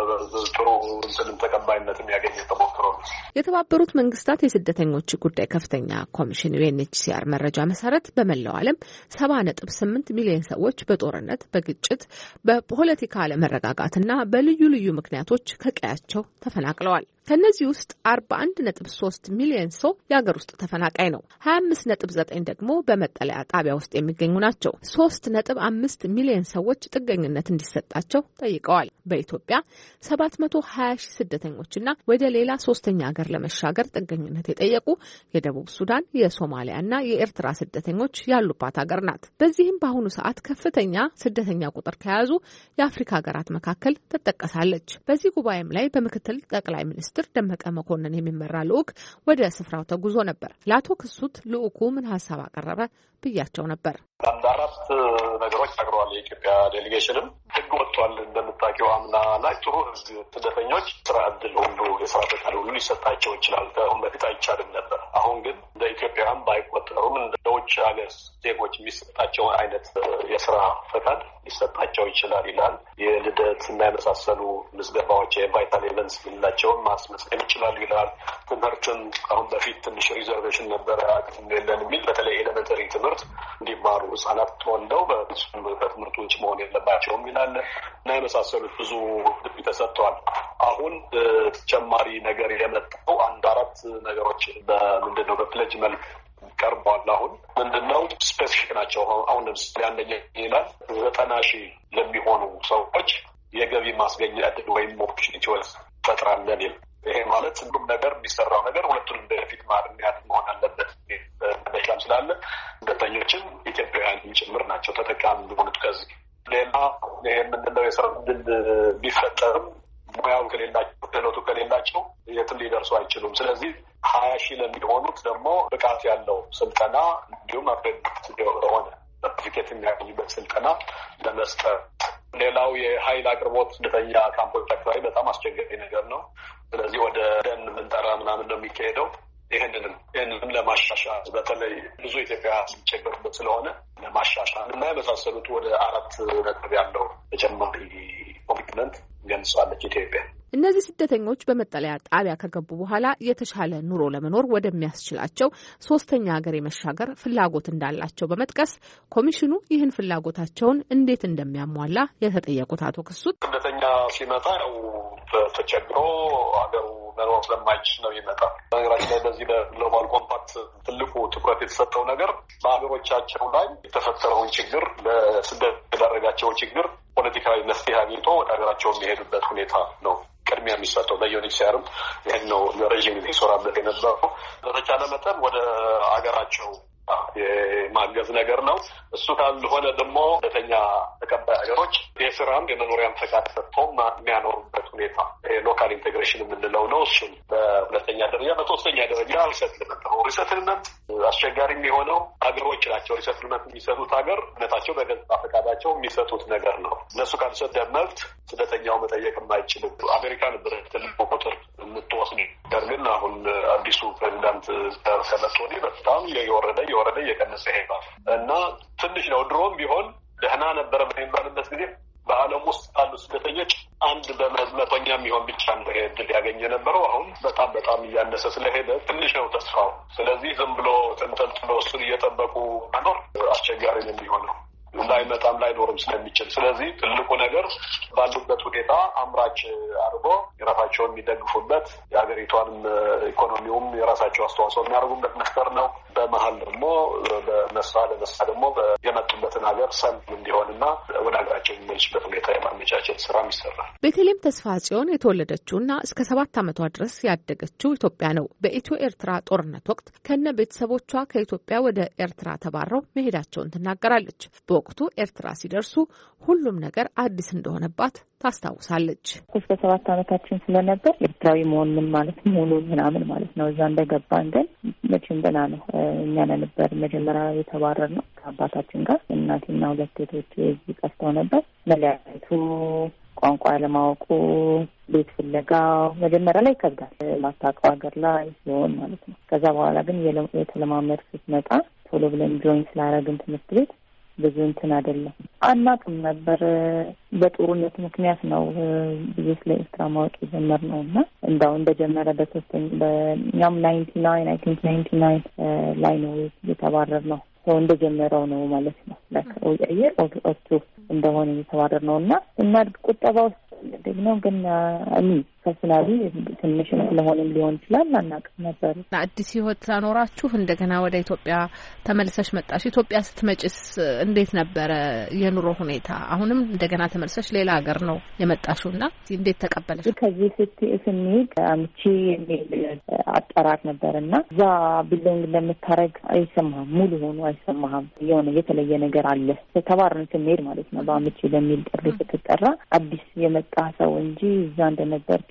ጥሩ እንትንም ተቀባይነት የሚያገኝ ተሞክሮ ነው። የተባበሩት መንግስታት የስደተኞች ጉዳይ ከፍተኛ ኮሚሽን ዩኤንኤችሲአር መረጃ መሰረት በመላው ዓለም ሰባ ነጥብ ስምንት ሚሊዮን ሰዎች በጦርነት፣ በግጭት፣ በፖለቲካ አለመረጋጋትና በልዩ ልዩ ምክንያቶች ከቀያቸው ተፈናቅለዋል። ከነዚህ ውስጥ አርባ አንድ ነጥብ ሶስት ሚሊዮን ሰው የሀገር ውስጥ ተፈናቃይ ነው። ሀያ አምስት ነጥብ ዘጠኝ ደግሞ በመጠለያ ጣቢያ ውስጥ የሚገኙ ናቸው። ሶስት ነጥብ አምስት ሚሊዮን ሰዎች ጥገኝነት እንዲሰጣቸው ጠይቀዋል። በኢትዮጵያ ሰባት መቶ ሀያ ሺህ ስደተኞችና ወደ ሌላ ሶስተኛ ሀገር ለመሻገር ጥገኝነት የጠየቁ የደቡብ ሱዳን፣ የሶማሊያና የኤርትራ ስደተኞች ያሉባት ሀገር ናት። በዚህም በአሁኑ ሰዓት ከፍተኛ ስደተኛ ቁጥር ከያዙ የአፍሪካ ሀገራት መካከል ትጠቀሳለች። በዚህ ጉባኤም ላይ በምክትል ጠቅላይ ሚኒስትር ደመቀ መኮንን የሚመራ ልዑክ ወደ ስፍራው ተጉዞ ነበር። ለአቶ ክሱት ልዑኩ ምን ሀሳብ አቀረበ ብያቸው ነበር። አንድ አራት ነገሮች አቅርበዋል። የኢትዮጵያ ዴሌጌሽንም ህግ ወጥቷል። እንደምታውቂው አምና ላይ ጥሩ ስደተኞች ስራ እድል ሁሉ የስራ ፈቃድ ሁሉ ሊሰጣቸው ይችላል። ከአሁን በፊት አይቻልም ነበር። አሁን ግን እንደ ኢትዮጵያውያን ባይቆጠሩም እንደ ውጭ ሀገር ዜጎች የሚሰጣቸው አይነት የስራ ፈቃድ ሊሰጣቸው ይችላል ይላል። የልደት እና የመሳሰሉ ምዝገባዎች የቫይታል ኤቨንስ የምንላቸውን ማስመዝገብ ይችላሉ ይላል። ትምህርትም አሁን በፊት ትንሽ ሪዘርቬሽን ነበረ አቅም የለን የሚል በተለይ ኤሌመንተሪ ትምህርት እንዲማሩ ህጻናት ተወልደው በትምህርት ውጭ መሆን የለባቸውም ይላል እና የመሳሰሉት ብዙ ግቢ ተሰጥተዋል። አሁን ተጨማሪ ነገር የመጣው አንድ አራት ነገሮች በምንድን ነው በፕሌጅ መልክ ቀርቧል። አሁን ምንድነው ስፔሲፊክ ናቸው። አሁን ለምሳሌ አንደኛ ይላል ዘጠና ሺህ ለሚሆኑ ሰዎች የገቢ ማስገኛ እድል ወይም ኦፖርቹኒቲዎች ፈጥራለን ይል። ይሄ ማለት ሁሉም ነገር የሚሰራው ነገር ሁለቱንም በፊት ማርሚያት መሆን አለበት በሽላም ስላለ ስደተኞችም ኢትዮጵያውያን ጭምር ናቸው ተጠቃሚ ሆኑት። ከዚህ ሌላ ይሄ ምንድነው የስራ እድል ቢፈጠርም ሙያው ከሌላቸው ክህሎቱ ከሌላቸው የትም ሊደርሱ አይችሉም። ስለዚህ ሀያ ሺህ ለሚሆኑት ደግሞ ብቃት ያለው ስልጠና እንዲሁም አፕሬንቲስ የሆነ ሰርቲፊኬት የሚያገኙበት ስልጠና ለመስጠት። ሌላው የሀይል አቅርቦት ስደተኛ ካምፖች አካባቢ በጣም አስቸጋሪ ነገር ነው። ስለዚህ ወደ ደን ምንጠራ ምናምን ነው የሚካሄደው። ይህንንም ይህንንም ለማሻሻል በተለይ ብዙ ኢትዮጵያ ሲቸገሩበት ስለሆነ ለማሻሻል እና የመሳሰሉት ወደ አራት ነጥብ ያለው ተጨማሪ ኮሚትመንት ገልጻለች ኢትዮጵያ። እነዚህ ስደተኞች በመጠለያ ጣቢያ ከገቡ በኋላ የተሻለ ኑሮ ለመኖር ወደሚያስችላቸው ሶስተኛ ሀገር የመሻገር ፍላጎት እንዳላቸው በመጥቀስ ኮሚሽኑ ይህን ፍላጎታቸውን እንዴት እንደሚያሟላ የተጠየቁት አቶ ክሱት ስደተኛ ሲመጣ ያው ተቸግሮ ሀገሩ መኖር ስለማይችል ነው ይመጣ። በነገራችን ላይ በዚህ በግሎባል ኮምፓክት ትልቁ ትኩረት የተሰጠው ነገር በሀገሮቻቸው ላይ የተፈጠረውን ችግር ለስደት የዳረጋቸው ችግር ፖለቲካዊ መፍትሄ አግኝቶ ወደ ሀገራቸው የሚሄዱበት ሁኔታ ነው ቅድሚያ የሚሰጠው። በዩኤንኤችሲአርም ይህን ነው ለረዥም ጊዜ ይሰራበት የነበረው። በተቻለ መጠን ወደ ሀገራቸው የማገዝ ነገር ነው። እሱ ካልሆነ ደግሞ ሁለተኛ ተቀባይ ሀገሮች የስራም የመኖሪያም ፈቃድ ሰጥተውም የሚያኖሩበት ሁኔታ ሎካል ኢንቴግሬሽን የምንለው ነው። እሱም በሁለተኛ ደረጃ። በሶስተኛ ደረጃ ሪሰትልመንት ነው። ሪሰትልመንት አስቸጋሪ የሆነው ሀገሮች ናቸው። ሪሰትልመንት የሚሰጡት ሀገር እነታቸው በገዛ ፈቃዳቸው የሚሰጡት ነገር ነው። እነሱ ካልሰደ መብት ስደተኛው መጠየቅም አይችልም። አሜሪካ ነበር ትልቁ ቁጥር የምትወስድ ነገር ግን አሁን አዲሱ ፕሬዚዳንት ከመጡ ወዲህ በጣም የወረደ የወረደ እየቀነሰ ይሄዳል እና ትንሽ ነው። ድሮም ቢሆን ደህና ነበረ በሚባልበት ጊዜ በዓለም ውስጥ ያሉ ስደተኞች አንድ በመቶኛ የሚሆን ብቻ ነው እድል ያገኘ ነበረው። አሁን በጣም በጣም እያነሰ ስለሄደ ትንሽ ነው ተስፋው። ስለዚህ ዝም ብሎ ተንጠልጥሎ እሱን እየጠበቁ መኖር አስቸጋሪ ነው የሚሆነው ላይመጣም ላይኖርም ስለሚችል ስለዚህ ትልቁ ነገር ባሉበት ሁኔታ አምራች አድርጎ የራሳቸውን የሚደግፉበት የሀገሪቷንም ኢኮኖሚውም የራሳቸው አስተዋጽኦ የሚያደርጉበት መፍጠር ነው። በመሀል ደግሞ በመስራ ለመስራ ደግሞ የመጡበትን ሀገር ሰላም እንዲሆንና ወደ ሀገራቸው የሚመልሱበት ሁኔታ የማመቻቸት ስራ ይሰራል። ቤተልሔም ተስፋ ጽዮን የተወለደችውና እስከ ሰባት ዓመቷ ድረስ ያደገችው ኢትዮጵያ ነው። በኢትዮ ኤርትራ ጦርነት ወቅት ከነ ቤተሰቦቿ ከኢትዮጵያ ወደ ኤርትራ ተባረው መሄዳቸውን ትናገራለች። በወቅቱ ኤርትራ ሲደርሱ ሁሉም ነገር አዲስ እንደሆነባት ታስታውሳለች። እስከ ሰባት ዓመታችን ስለነበር ኤርትራዊ መሆን ምን ማለት ሙሉ ምናምን ማለት ነው። እዛ እንደገባን ግን መቼም ገና ነው። እኛ ነበር መጀመሪያ የተባረር ነው ከአባታችን ጋር እናቴና ሁለት እህቶቼ እዚህ ቀርተው ነበር። መለያየቱ ቋንቋ ለማወቁ ቤት ፍለጋው መጀመሪያ ላይ ይከብዳል። ማታውቀው ሀገር ላይ ሲሆን ማለት ነው። ከዛ በኋላ ግን የተለማመድ ስትመጣ ቶሎ ብለን ጆይን ስላደረግን ትምህርት ቤት ብዙ እንትን አይደለም። አናውቅም ነበር። በጦርነት ምክንያት ነው ብዙ ስለ ኤርትራ ማወቅ የጀመርነው እና እንዳው እንደጀመረ በሶስተኛ በእኛም ናይንቲ ናይን አይ ቲንክ ናይንቲ ናይን ላይ ነው የተባረርነው። ሰው እንደጀመረው ነው ማለት ነው። ለከውየ ኦቶ እንደሆነ የተባረር ነው እና እናድግ ቁጠባ ውስጥ ደግሞ ግን አሚ ፐርሰናሊ ትንሽም ስለሆነም ሊሆን ይችላል አናውቅም ነበር። አዲስ ህይወት አኖራችሁ እንደገና ወደ ኢትዮጵያ ተመልሰሽ መጣሽ። ኢትዮጵያ ስትመጭስ እንዴት ነበረ የኑሮ ሁኔታ? አሁንም እንደገና ተመልሰሽ ሌላ ሀገር ነው የመጣሽውና እንዴት ተቀበለሽ? ከዚህ ስትስንት አምቺ የሚል አጠራር ነበርና እዛ ቢሎንግ ለምታረግ አይሰማህም፣ ሙሉ ሆኖ አይሰማህም። የሆነ የተለየ ነገር አለ። ተባረን ስንሄድ ማለት ነው በአምቺ በሚል ጥሪ ስትጠራ አዲስ የመጣ ሰው እንጂ እዛ እንደነበር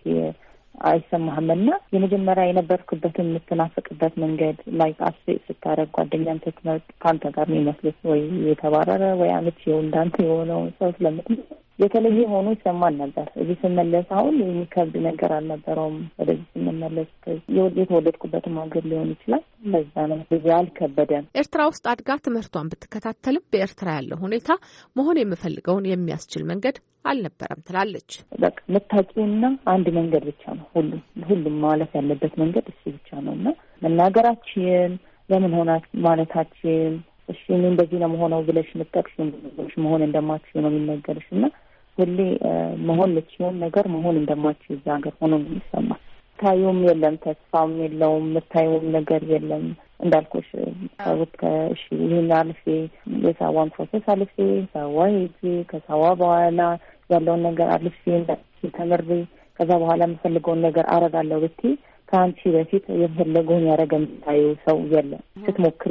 አይሰማህምና የመጀመሪያ የነበርክበትን የምትናፍቅበት መንገድ ላይ አስ ስታረግ ጓደኛም ተትመጥ ካንተ ጋር የሚመስልስ ወይ የተባረረ ወይ አመቺ እንዳንተ የሆነው ሰው ስለምትል የተለየ ሆኖ ይሰማን ነበር። እዚህ ስመለስ አሁን የሚከብድ ነገር አልነበረውም። ወደዚህ ስንመለስ የተወለድኩበትም ሀገር ሊሆን ይችላል። ለዛ ነው ብዙ አልከበደም። ኤርትራ ውስጥ አድጋ ትምህርቷን ብትከታተልም በኤርትራ ያለው ሁኔታ መሆን የምፈልገውን የሚያስችል መንገድ አልነበረም ትላለች። በቃ መታቂውና አንድ መንገድ ብቻ ነው። ሁሉም ሁሉም ማለት ያለበት መንገድ እሱ ብቻ ነውና መናገራችን ለምን ሆና ማለታችን እሺ ምን እንደዚህ ነው መሆነው ብለሽ ምትጠቅሽን ብለሽ መሆን እንደማትችል ነው የሚነገርሽና ሁሌ መሆን ለችውን ነገር መሆን እንደማትችል እዛ ሀገር ሆኖ ነው የሚሰማው። ታዩም የለም ተስፋም የለውም ምታዩም ነገር የለም። እንዳልኩሽ ሰውት ከእሺ ይሄን አልፌ የሳዋን ፕሮሰስ አልፌ ሳዋ ሄጄ ከሳዋ በኋላ ያለውን ነገር አልፌ ተመሪ ከዛ በኋላ የምፈልገውን ነገር አረጋለሁ ብትይ ከአንቺ በፊት የፈለገውን ያደረገ የምታዩ ሰው የለም። ስትሞክሪ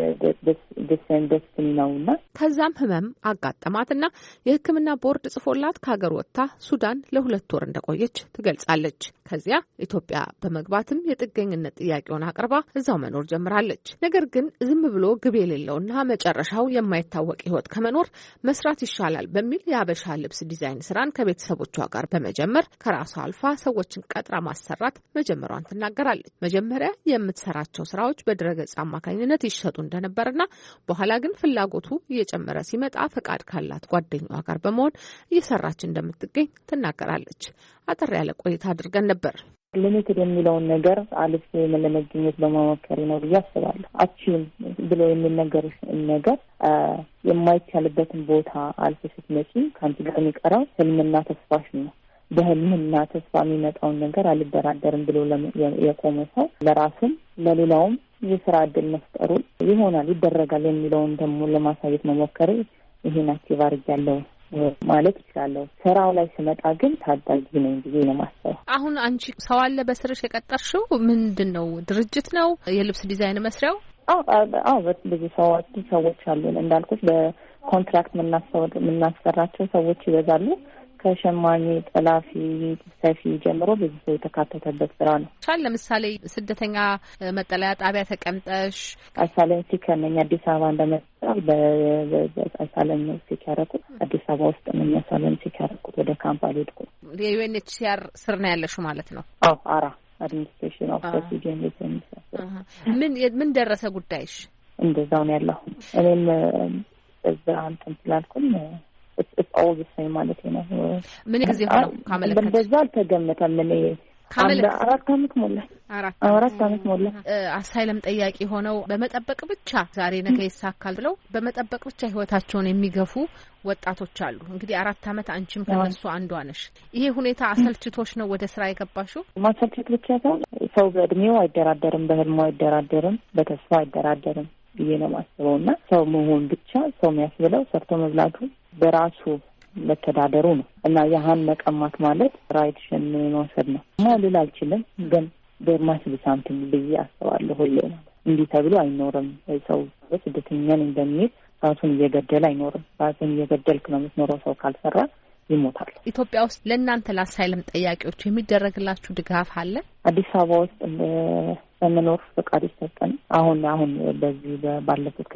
ደስን ደስን ነውና ከዛም ህመም አጋጠማትና የሕክምና ቦርድ ጽፎላት ከሀገር ወጥታ ሱዳን ለሁለት ወር እንደቆየች ትገልጻለች። ከዚያ ኢትዮጵያ በመግባትም የጥገኝነት ጥያቄውን አቅርባ እዛው መኖር ጀምራለች። ነገር ግን ዝም ብሎ ግብ የሌለውና መጨረሻው የማይታወቅ ህይወት ከመኖር መስራት ይሻላል በሚል የሀበሻ ልብስ ዲዛይን ስራን ከቤተሰቦቿ ጋር በመጀመር ከራሷ አልፋ ሰዎችን ቀጥራ ማሰራት መጀመሯን ትናገራለች። መጀመሪያ የምትሰራቸው ስራዎች በድረገጽ አማካኝነት ይሸጡ እንደነበርና በኋላ ግን ፍላጎቱ እየጨመረ ሲመጣ ፈቃድ ካላት ጓደኛዋ ጋር በመሆን እየሰራች እንደምትገኝ ትናገራለች። አጠር ያለ ቆይታ አድርገን ነበር። ሊሚትድ የሚለውን ነገር አልፌ ለመገኘት በመሞከር ነው ብዬ አስባለሁ። አቺም ብሎ የሚነገር ነገር የማይቻልበትን ቦታ አልፌ ስትመጪ ከአንቺ ጋር የሚቀረው ህልምና ተስፋሽ ነው። በህልምና ተስፋ የሚመጣውን ነገር አልደራደርም ብሎ የቆመ ሰው ለራሱም ለሌላውም የስራ እድል መፍጠሩ ይሆናል ይደረጋል የሚለውን ደግሞ ለማሳየት መሞከር ይሄን አክቲቭ አድርጊያለሁ ማለት ይችላለሁ። ስራው ላይ ስመጣ ግን ታዳጊ ነኝ ብዬ ነው የማስበው። አሁን አንቺ ሰው አለ በስርሽ የቀጠርሽው ምንድን ነው? ድርጅት ነው? የልብስ ዲዛይን መስሪያው? አዎ አዎ ብዙ ሰዎች ሰዎች አሉን እንዳልኩት በኮንትራክት የምናሰራቸው ሰዎች ይበዛሉ። ከሸማኔ ጠላፊ ሰፊ ጀምሮ ብዙ ሰው የተካተተበት ስራ ነው። ቻል ለምሳሌ ስደተኛ መጠለያ ጣቢያ ተቀምጠሽ አሳለም ሲከነኛ አዲስ አበባ እንደመጣው በአሳለም ሲከረኩ አዲስ አበባ ውስጥ ነው ያሳለም ሲከረኩ ወደ ካምፕ አልሄድኩም። የዩኤንኤችሲአር ስር ነው ያለሽ ማለት ነው? አዎ አራ አድሚኒስትሬሽን ኦፍ ሬሲደንስ ምን ምን ደረሰ ጉዳይሽ? እንደዛው ነው ያለው። እኔም እዛ አንተም ስላልኩኝ it's it's all the same ማለት ነው። ምን ጊዜ ሆነው ካመለከተ በዛ አልተገመተም። ምን አንድ አራት አመት ሞላ አራት አራት አመት ሞላ አሳይለም ጠያቂ ሆነው በመጠበቅ ብቻ ዛሬ ነገ ይሳካል ብለው በመጠበቅ ብቻ ህይወታቸውን የሚገፉ ወጣቶች አሉ። እንግዲህ አራት አመት አንቺም ከነሱ አንዷ ነሽ። ይሄ ሁኔታ አሰልችቶሽ ነው ወደ ስራ የገባሽው? ማሰልችት ብቻ ሳይሆን ሰው በእድሜው አይደራደርም፣ በህልሙ አይደራደርም፣ በተስፋ አይደራደርም ብዬ ነው የማስበውና ሰው መሆን ብቻ ሰው የሚያስብለው ሰርቶ መብላቱ በራሱ መተዳደሩ ነው እና ያህን መቀማት ማለት ራይትሽን መውሰድ ነው። ማልል አልችልም ግን በማስብ ሳምቲንግ ብዬ አስባለሁ። ሁሌ እንዲህ ተብሎ አይኖርም። ሰው ስደተኛ ነኝ በሚል ራሱን እየገደለ አይኖርም። ራሱን እየገደልክ ነው የምትኖረው። ሰው ካልሰራ ይሞታል። ኢትዮጵያ ውስጥ ለእናንተ ለአሳይለም ጠያቂዎች የሚደረግላችሁ ድጋፍ አለ? አዲስ አበባ ውስጥ በመኖር ፈቃድ ይሰጠን። አሁን አሁን በዚህ ባለፉት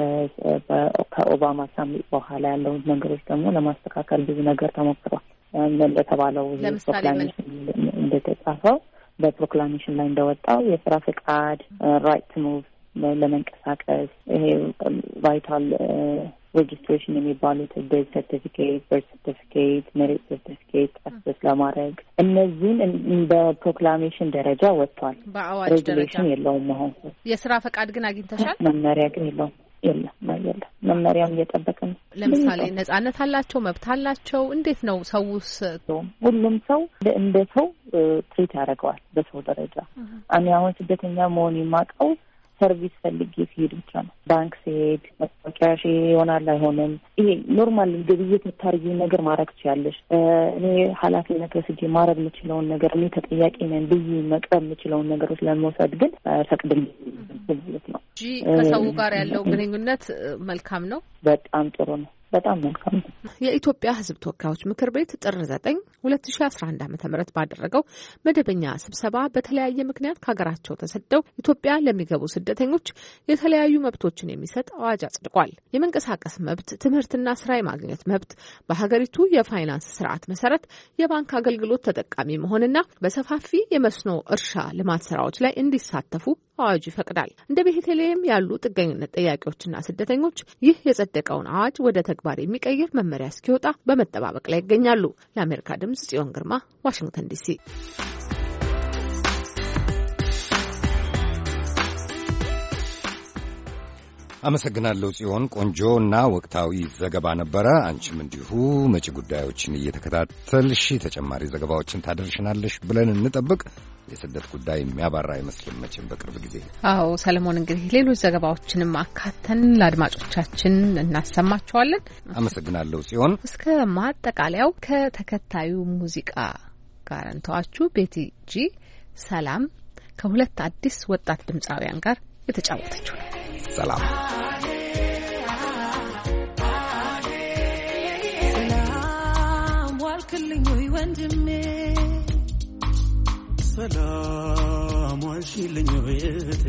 ከኦባማ ሳሚት በኋላ ያለው ነገሮች ደግሞ ለማስተካከል ብዙ ነገር ተሞክሯል። እንደተባለው ፕሮክላሜሽን እንደተጻፈው በፕሮክላሜሽን ላይ እንደወጣው የስራ ፈቃድ፣ ራይት ቱ ሙቭ ለመንቀሳቀስ፣ ይሄ ቫይታል ሬጅስትሬሽን የሚባሉት ቤዝ ሰርቲፊኬት፣ በርዝ ሰርቲፊኬት፣ ሜሪት ሰርቲፊኬት አክሰስ ለማድረግ እነዚህን በፕሮክላሜሽን ደረጃ ወጥቷል። በአዋጅ ሬጉሌሽን የለውም። አሁን የስራ ፈቃድ ግን አግኝተሻል? መመሪያ ግን የለውም። የለም የለም መመሪያም እየጠበቀ ነው። ለምሳሌ ነጻነት አላቸው፣ መብት አላቸው። እንዴት ነው ሰውስ? ሁሉም ሰው እንደ ሰው ትሪት ያደርገዋል በሰው ደረጃ። እኔ አሁን ስደተኛ መሆን የማውቀው ሰርቪስ ፈልጌ ሲሄድ ብቻ ነው። ባንክ ሲሄድ መታወቂያ ሺ ይሆናል አይሆንም። ይሄ ኖርማል ግብይት የምታደርጊው ነገር ማድረግ ትችያለሽ። እኔ ኃላፊነት ወስጄ ማድረግ የምችለውን ነገር እኔ ተጠያቂ ነኝ ብዬ መቅረብ የምችለውን ነገሮች ለመውሰድ ግን ፈቅድም ማለት ነው እንጂ ከሰው ጋር ያለው ግንኙነት መልካም ነው። በጣም ጥሩ ነው። በጣም መልካም ነው። የኢትዮጵያ ሕዝብ ተወካዮች ምክር ቤት ጥር ዘጠኝ ሁለት ሺ አስራ አንድ ዓመተ ምህረት ባደረገው መደበኛ ስብሰባ በተለያየ ምክንያት ከሀገራቸው ተሰደው ኢትዮጵያ ለሚገቡ ስደተኞች የተለያዩ መብቶችን የሚሰጥ አዋጅ አጽድቋል። የመንቀሳቀስ መብት፣ ትምህርትና ስራ የማግኘት መብት፣ በሀገሪቱ የፋይናንስ ስርዓት መሰረት የባንክ አገልግሎት ተጠቃሚ መሆንና በሰፋፊ የመስኖ እርሻ ልማት ስራዎች ላይ እንዲሳተፉ አዋጁ ይፈቅዳል። እንደ ቤተልሔም ያሉ ጥገኝነት ጠያቂዎችና ስደተኞች ይህ የጸደቀውን አዋጅ ወደ ተግባር የሚቀይር መመሪያ እስኪወጣ በመጠባበቅ ላይ ይገኛሉ። ለአሜሪካ ድምጽ ጽዮን ግርማ፣ ዋሽንግተን ዲሲ። አመሰግናለሁ ጽዮን። ቆንጆ እና ወቅታዊ ዘገባ ነበረ። አንቺም እንዲሁ መጪ ጉዳዮችን እየተከታተልሽ ተጨማሪ ዘገባዎችን ታደርሽናለሽ ብለን እንጠብቅ። የስደት ጉዳይ የሚያባራ አይመስልም መቼም በቅርብ ጊዜ። አዎ ሰለሞን፣ እንግዲህ ሌሎች ዘገባዎችንም አካተን ለአድማጮቻችን እናሰማቸዋለን። አመሰግናለሁ ጽዮን። እስከ ማጠቃለያው ከተከታዩ ሙዚቃ ጋር እንተዋችሁ። ቤቲ ጂ ሰላም ከሁለት አዲስ ወጣት ድምፃውያን ጋር የተጫወተችው ነው። ሰላም ሰላም ዋልክልኝ ወይ ወንድሜ፣ ሰላም ዋልሽልኝ ወይ እህቴ፣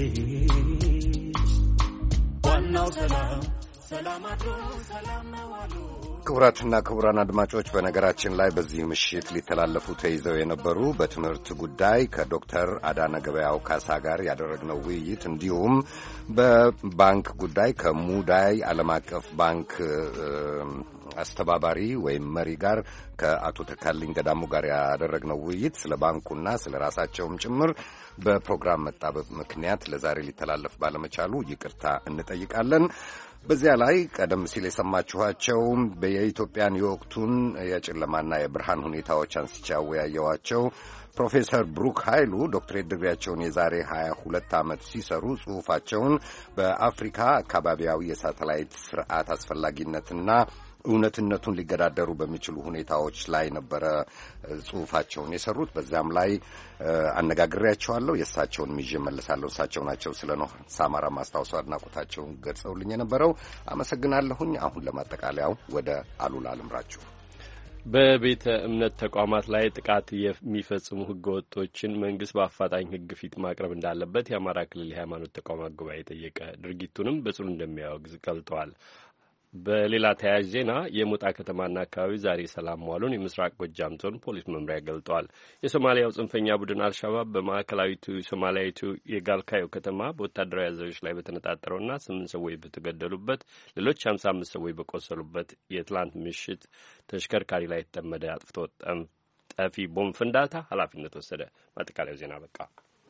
ዋናው ሰላም ሰላም አድሮ ሰላም መዋሉ። ክቡራትና ክቡራን አድማጮች በነገራችን ላይ በዚህ ምሽት ሊተላለፉ ተይዘው የነበሩ በትምህርት ጉዳይ ከዶክተር አዳነ ገበያው ካሳ ጋር ያደረግነው ውይይት እንዲሁም በባንክ ጉዳይ ከሙዳይ ዓለም አቀፍ ባንክ አስተባባሪ ወይም መሪ ጋር ከአቶ ተካልኝ ገዳሙ ጋር ያደረግነው ውይይት ስለ ባንኩና ስለ ራሳቸውም ጭምር በፕሮግራም መጣበብ ምክንያት ለዛሬ ሊተላለፍ ባለመቻሉ ይቅርታ እንጠይቃለን። በዚያ ላይ ቀደም ሲል የሰማችኋቸው የኢትዮጵያን የወቅቱን የጨለማና የብርሃን ሁኔታዎች አንስቼ ያወያየዋቸው ፕሮፌሰር ብሩክ ኃይሉ ዶክትሬት ድግሪያቸውን የዛሬ ሀያ ሁለት ዓመት ሲሰሩ ጽሑፋቸውን በአፍሪካ አካባቢያዊ የሳተላይት ስርዓት አስፈላጊነትና እውነትነቱን ሊገዳደሩ በሚችሉ ሁኔታዎች ላይ ነበረ ጽሑፋቸውን የሰሩት። በዚያም ላይ አነጋግሬያቸዋለሁ። የእሳቸውን ይዤ እመለሳለሁ። እሳቸው ናቸው ስለ ኖህ ሳማራ ማስታወሱ አድናቆታቸውን ገልጸውልኝ የነበረው። አመሰግናለሁኝ። አሁን ለማጠቃለያው ወደ አሉላ ልምራችሁ። በቤተ እምነት ተቋማት ላይ ጥቃት የሚፈጽሙ ህገወጦችን መንግስት በአፋጣኝ ህግ ፊት ማቅረብ እንዳለበት የአማራ ክልል የሃይማኖት ተቋማት ጉባኤ ጠየቀ። ድርጊቱንም በጽኑ እንደሚያወግዝ ገልጠዋል። በሌላ ተያያዥ ዜና የሞጣ ከተማና አካባቢ ዛሬ ሰላም መዋሉን የምስራቅ ጎጃም ዞን ፖሊስ መምሪያ ገልጠዋል። የሶማሊያው ጽንፈኛ ቡድን አልሻባብ በማዕከላዊቱ ሶማሊያዊቱ የጋልካዮ ከተማ በወታደራዊ አዛዦች ላይ በተነጣጠረውና ስምንት ሰዎች በተገደሉበት ሌሎች ሀምሳ አምስት ሰዎች በቆሰሉበት የትላንት ምሽት ተሽከርካሪ ላይ የተጠመደ አጥፍቶ ጠፊ ቦምብ ፍንዳታ ኃላፊነት ወሰደ። ማጠቃለያው ዜና በቃ።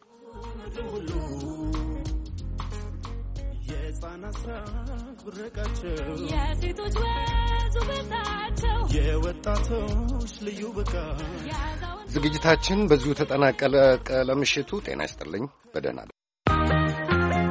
የሕፃናት ስራት ብረቃቸው የሴቶች ወዙ በታቸው የወጣቶች ልዩ ብቃ ዝግጅታችን በዚሁ ተጠናቀለ። ለምሽቱ ጤና ይስጥልኝ። በደህና